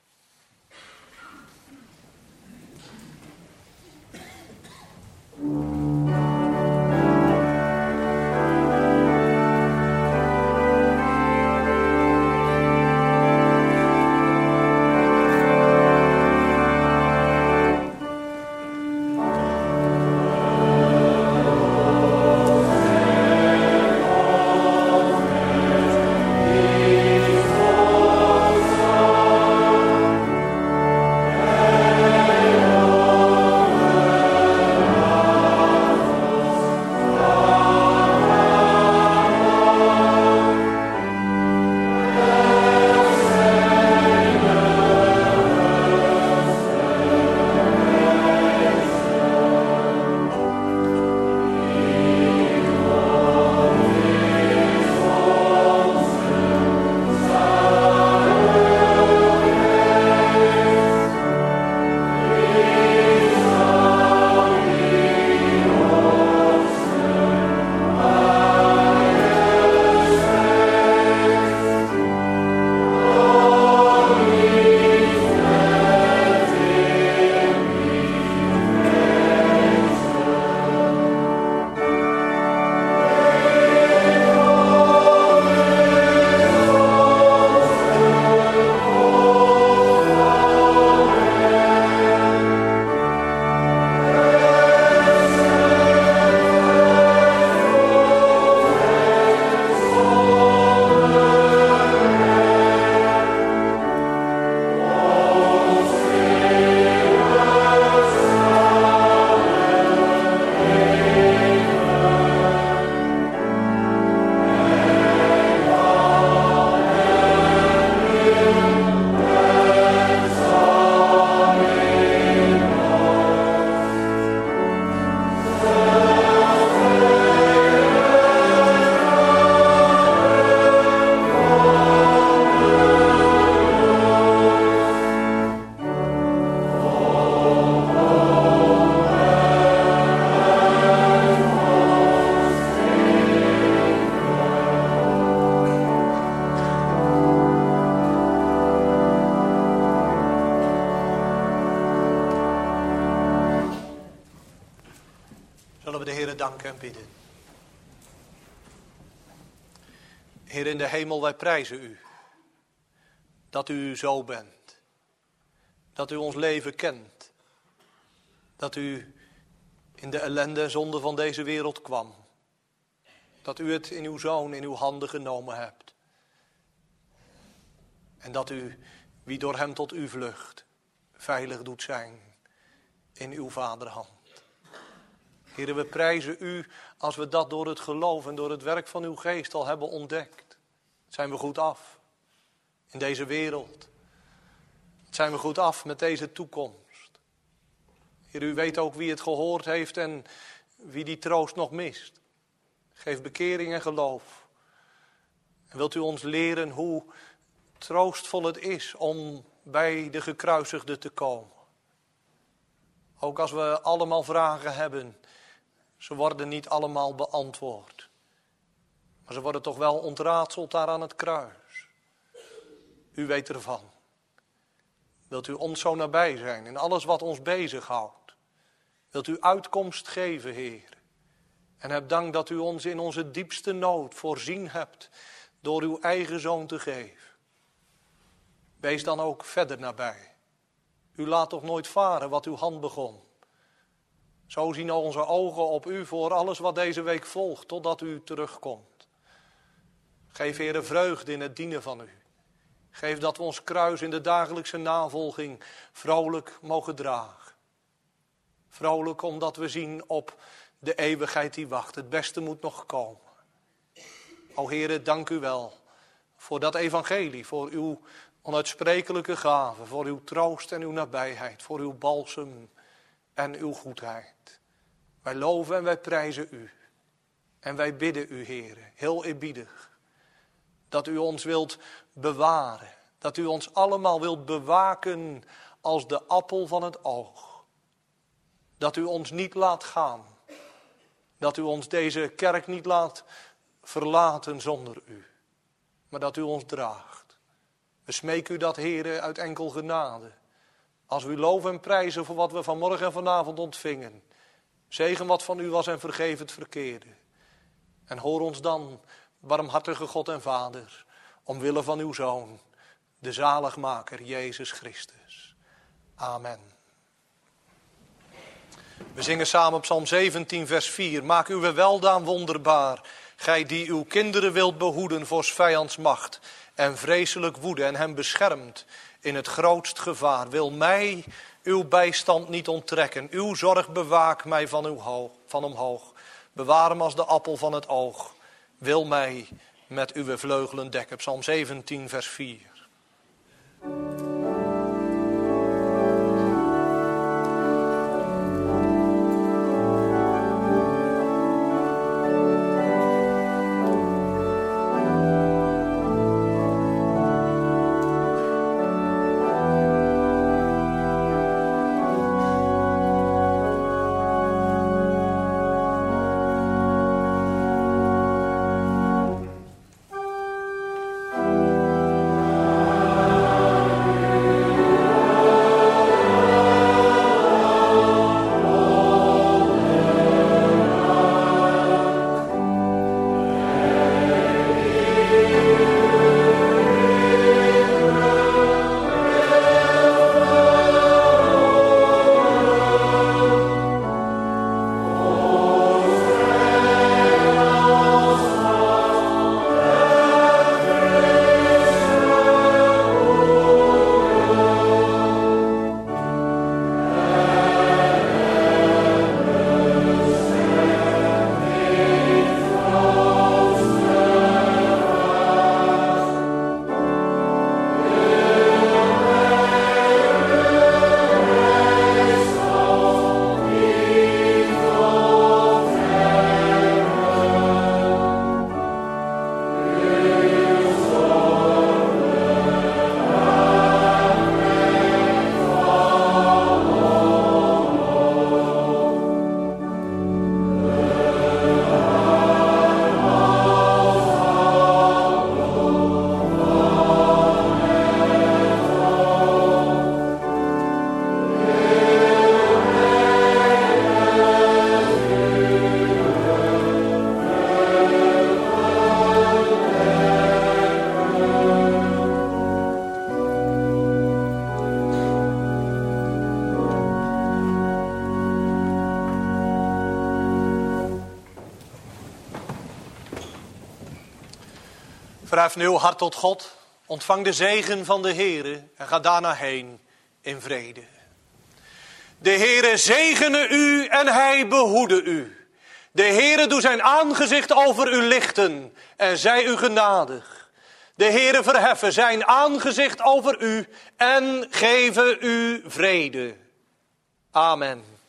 Danken en bidden. Heer in de hemel, wij prijzen u. Dat u zo bent. Dat u ons leven kent. Dat u in de ellende en zonde van deze wereld kwam. Dat u het in uw Zoon in uw handen genomen hebt. En dat u, wie door hem tot u vlucht, veilig doet zijn in uw vaderhand. Heere, we prijzen u als we dat door het geloof en door het werk van uw geest al hebben ontdekt. Zijn we goed af in deze wereld. Zijn we goed af met deze toekomst. Heer, u weet ook wie het gehoord heeft en wie die troost nog mist. Geef bekering en geloof. En wilt u ons leren hoe troostvol het is om bij de gekruisigde te komen. Ook als we allemaal vragen hebben, ze worden niet allemaal beantwoord. Maar ze worden toch wel ontraadseld daar aan het kruis. U weet ervan. Wilt u ons zo nabij zijn in alles wat ons bezighoudt. Wilt u uitkomst geven, Heer. En heb dank dat u ons in onze diepste nood voorzien hebt door uw eigen Zoon te geven. Wees dan ook verder nabij. U laat toch nooit varen wat uw hand begon. Zo zien onze ogen op u voor alles wat deze week volgt, totdat u terugkomt. Geef, Heere, vreugde in het dienen van u. Geef dat we ons kruis in de dagelijkse navolging vrolijk mogen dragen. Vrolijk omdat we zien op de eeuwigheid die wacht. Het beste moet nog komen. O Heere, dank u wel voor dat evangelie, voor uw onuitsprekelijke gave, voor uw troost en uw nabijheid, voor uw balsem en uw goedheid. Wij loven en wij prijzen u. En wij bidden u, Heere, heel eerbiedig, dat u ons wilt bewaren. Dat u ons allemaal wilt bewaken als de appel van het oog. Dat u ons niet laat gaan. Dat u ons deze kerk niet laat verlaten zonder u. Maar dat u ons draagt. We smeken u dat, Heere, uit enkel genade. Als we u loven en prijzen voor wat we vanmorgen en vanavond ontvingen. Zegen wat van u was en vergeef het verkeerde. En hoor ons dan, barmhartige God en Vader, omwille van uw Zoon, de zaligmaker Jezus Christus. Amen. We zingen samen Psalm zeventien vers vier. Maak uw weldaan wonderbaar, gij die uw kinderen wilt behoeden voor 's vijands macht en vreselijk woede en hem beschermt in het grootst gevaar. Wil mij uw bijstand niet onttrekken, uw zorg bewaak mij van, uw hoog, van omhoog. Bewaar hem als de appel van het oog, wil mij met uw vleugelen dekken. Psalm zeventien vers vier. Verhef nu uw hart tot God, ontvang de zegen van de Heere en ga daarna heen in vrede. De Heere zegene u en hij behoede u. De Heere doe zijn aangezicht over u lichten en zij u genadig. De Heere verheffen zijn aangezicht over u en geven u vrede. Amen.